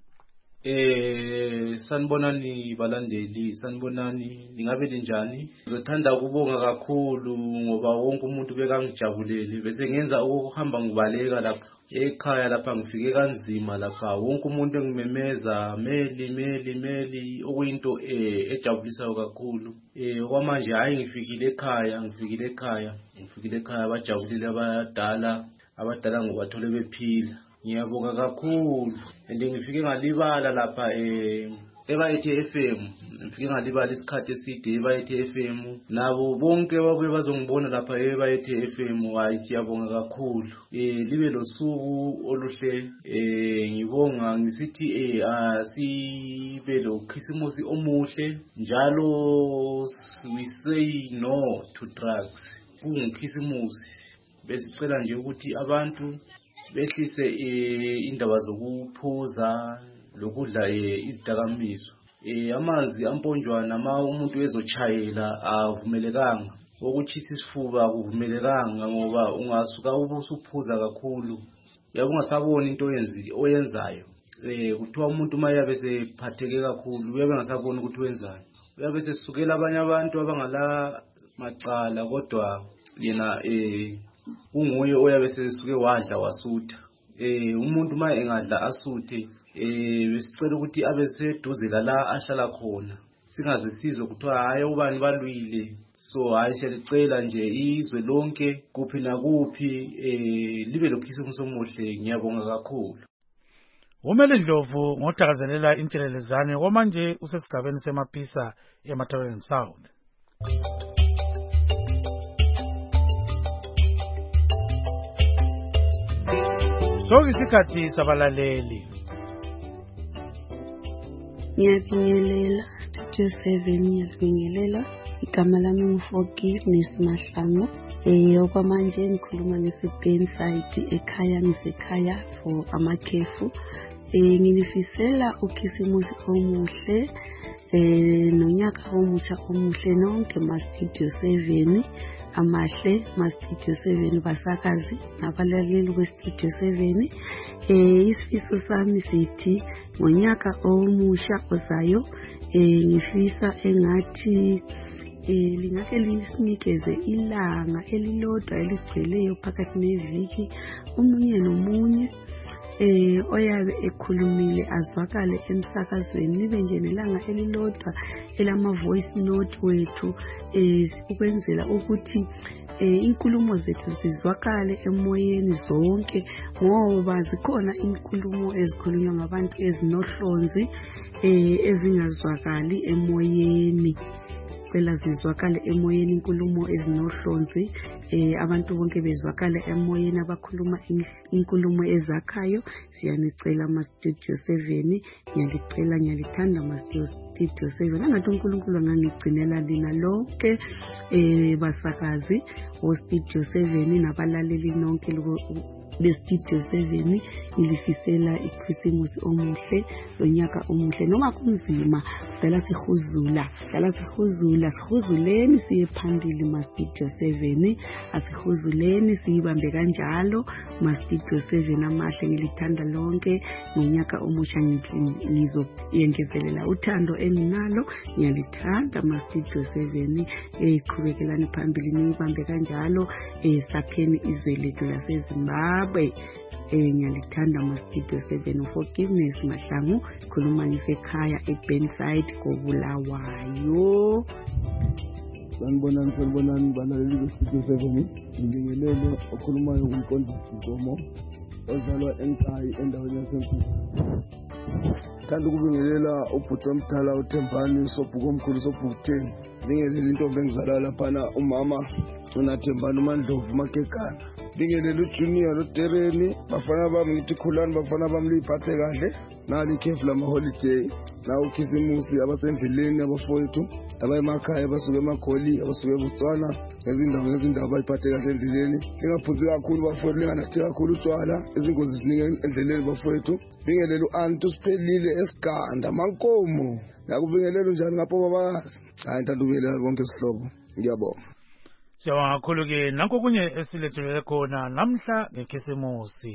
Sanibonani balandeli, sanibonani, ningabe linjani? Ngizothanda ukubonga kakhulu ngoba wonke umuntu bekangijabulele bese ngenza ukuhamba ngibaleka lapha ekhaya lapha ngifike kanzima lapha wonke umuntu engimemeza meli okuyinto ejabulisayo kakhulu. Okwamanje hayi ngifikile ekhaya bajabulile abadala ngoba thole bephila. Ngiyabonga kakhulu ende ngifike ngalibala lapha eBayethe FM, ngifike ngalibala isikhathi eside eBayethe FM, nabo bonke babuye bazongibona lapha eBayethe FM. Hayi siyabonga kakhulu, libe losuku oluhle. Ngibonga ngisithi sibe lo Christmas omuhle njalo. We say no to drugs. Kungikhrisimusi besicela nje ukuthi abantu behlise indaba zokuphuza lokudla izidakamizwa. Amanzi amponjwana umuntu ezochayela avumelekanga, ukuchitha isifuba akuvumelekanga ngoba ungasuka ubusuphuza kakhulu yabe ungasaboni into oyenzayo. Kuthiwa umuntu mayabe sephatheke kakhulu uyabe ngasaboni ukuthi wenzayo, uyabe sesukela abanye abantu abangala macala kodwa yena unguye oyabe sesuke wadla wasutha. Umuntu ma engadla asuthe besicela ukuthi abe seduze la ahlala khona, singaze sizwe kuthiwa hayi ubani balwile. So hayi siyalicela nje izwe lonke kuphi nakuphi libe lokhisimuso omuhle. Ngiyabonga kakhulu. Umeli Ndlovu ngothakazelela intshelelezane kwamanje usesigabeni semaphisa eMathabeleni South. Sokisikhathi sabalaleli. Ngiyabingelela Studio 7, ngiyabingelela. Igama lami ngu-Forgiveness Mahlangu. Okwamanje ngikhuluma ngeSibhenside ekhaya, ngisekhaya for amakhefu. Nginifisela ukhisimusi omuhle nonyaka omutsha omuhle nonke ma-Studio 7 amahle, ma-Studio 7 basakazi nabalaleli kwe-Studio 7. Isifiso sami sithi ngonyaka omusha ozayo ngifisa engathi lingake lisinikeze ilanga elilodwa eligcweleyo phakathi neviki, umunye nomunye oyabe ekhulumile azwakale emsakazweni, libe nje nelanga elilodwa elama-voice note wethu ukwenzela ukuthi inkulumo zethu zizwakale emoyeni zonke, ngoba zikhona inkulumo ezikhulunywa ngabantu ezinohlonzi ezingazwakali emoyeni. Kwela zizwakale emoyeni inkulumo ezinohlonzi, abantu bonke bezwakala emoyeni abakhuluma inkulumo ezakhayo. Siyanicela ma-Studio 7, ngiyalithanda ma-Studio 7. Angathi uNkulunkulu angangigcinela lina lonke basakazi o-Studio 7 nabalaleli nonke be-Studio 7. Ngilifisela ikhisimusi omuhle, lonyaka omuhle. Noma kunzima dala sihuzuleni siye phambili ma-Studio 7, asihuzuleni siyibambe kanjalo ma-Studio 7 amahle. Ngilithanda lonke, ngonyaka omusha ngizoyengezelela uthando enginalo. Ngiyalithanda ma-Studio 7, qhubekelani phambili niyibambe kanjalo, sakheni izwe lethu laseZimbabwe. Ngiyalithanda ma-Studio 7. Forgiveness Mahlangu, khuluma ngisekhaya eBenside koBulawayo. Sanibonani balaleli be-Studio 7. Ngibingelele okhulumayo uMqondisi Nkomo ozalwa eNkayi endaweni yaseNkuza. Thanda ukubingelela ubhuti omdala uThembani Sobhuku omkhulu Sobhukutheni. Ngibingelela intombi engizalwa laphana umama uNathembani uMandlovu Makekana. Ngibingelela uJunior noDereni, bafana bami ngithi khulani, bafana bami liphathe kahle nali ikhefu lama-holiday. nawo ukhisimusi abasendleleni abafowethu abayemakhaya abasuke emagoli abasuke eBotswana ngezindawo bayiphathe kahle endleleni. Lingaphuzi kakhulu bafowethu, linganathi kakhulu utshwala, izingozi ziningi endleleni bafowethu. Bingelele u-Antu Siphelile esiganda Mankomo, nakubingelele njani ngapho babazi. Hayi ntando ubingelela bonke isihlobo, ngiyabonga. Siyabonga kakhulu-ke nanko kunye esilethelele khona namhla ngekhisimusi.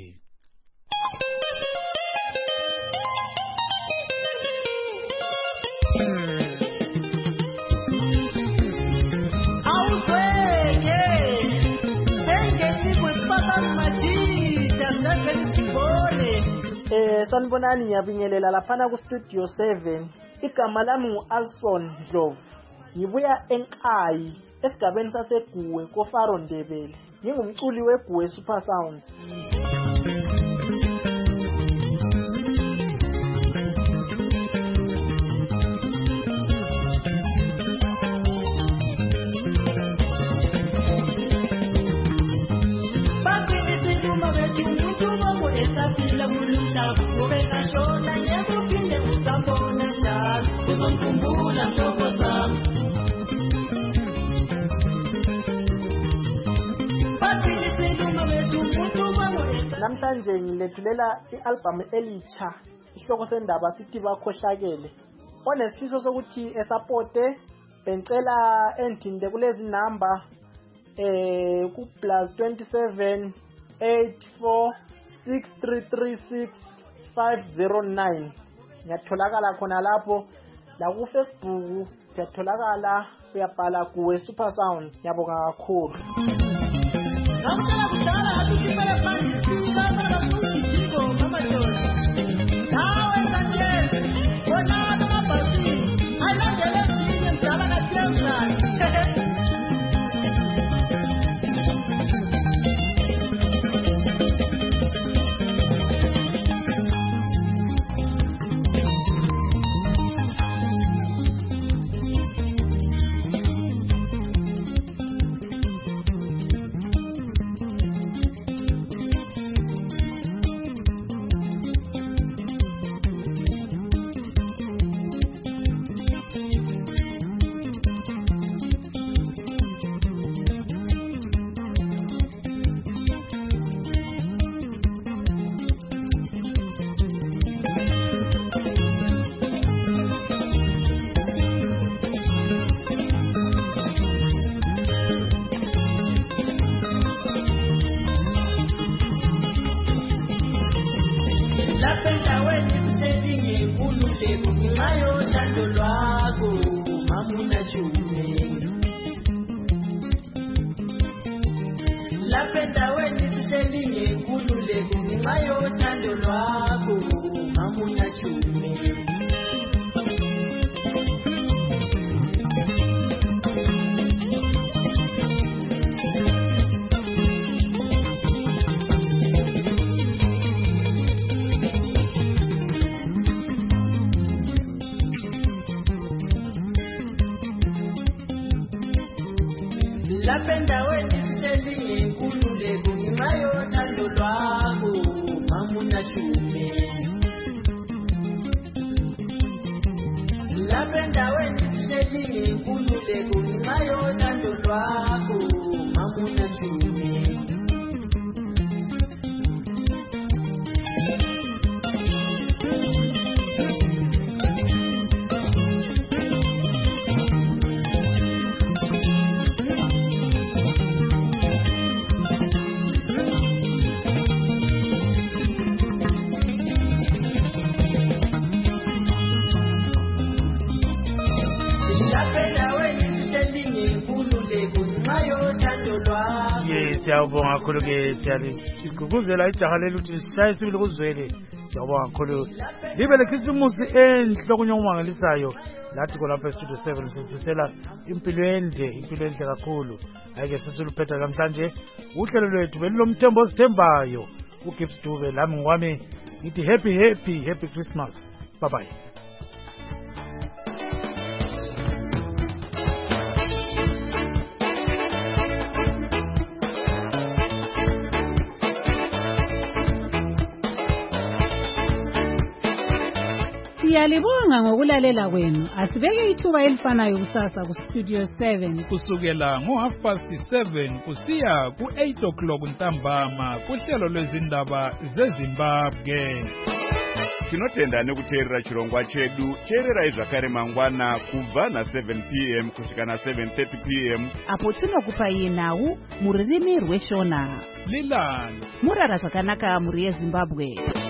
Sanibonani, ngiyabingelela laphana ku Studio 7. Igama lami ngu-Alson Dlovu. Ngibuya eNkayi esigabeni saseGuwe koFaro Ndebele. Ngingumculi weGuwe Super Sounds. Namhlanje ngilethulela i-album elitsha, isihloko sendaba sithi bakhohlakele. Onesifiso sokuthi esapote bengicela endinde kulezi number ku +27 84 6336 509. Ngiyatholakala khona lapho, la ku Facebook siyatholakala, uyabhala Guwe Super Sounds. Ngiyabonga kakhulu. Siyabonga kakhulu-ke, siyaligqugquzela ijaha leli ukuthi sihlaye sibili kuzwele. Siyabonga kakhulu. Libe lekhisimusi enhle okunye okumangalisayo. Lathi khonapha eStudio 7 sifisela impilo ende kakhulu. Ayike sesiluphetha namhlanje uhlelo lwethu belilomthembo ozithembayo. uGibbs Dube, lami ngwami ngithi happy Christmas. Bye bye. Siyalibonga ngokulalela kwenu. Asibeke ithuba elifanayo kusasa ku Studio 7 kusukela ngo7:30 kusiya ku8 ntambama kuhlelo lwezindaba zeZimbabwe. Tinotenda nekuteerera chirongwa chedu. Teerera zvakare mangwana kubva na7 p.m. kusvika na7:30 p.m. apo tinokupai nhau mururimi rweshona. Lilani murara zvakanaka muri yeZimbabwe.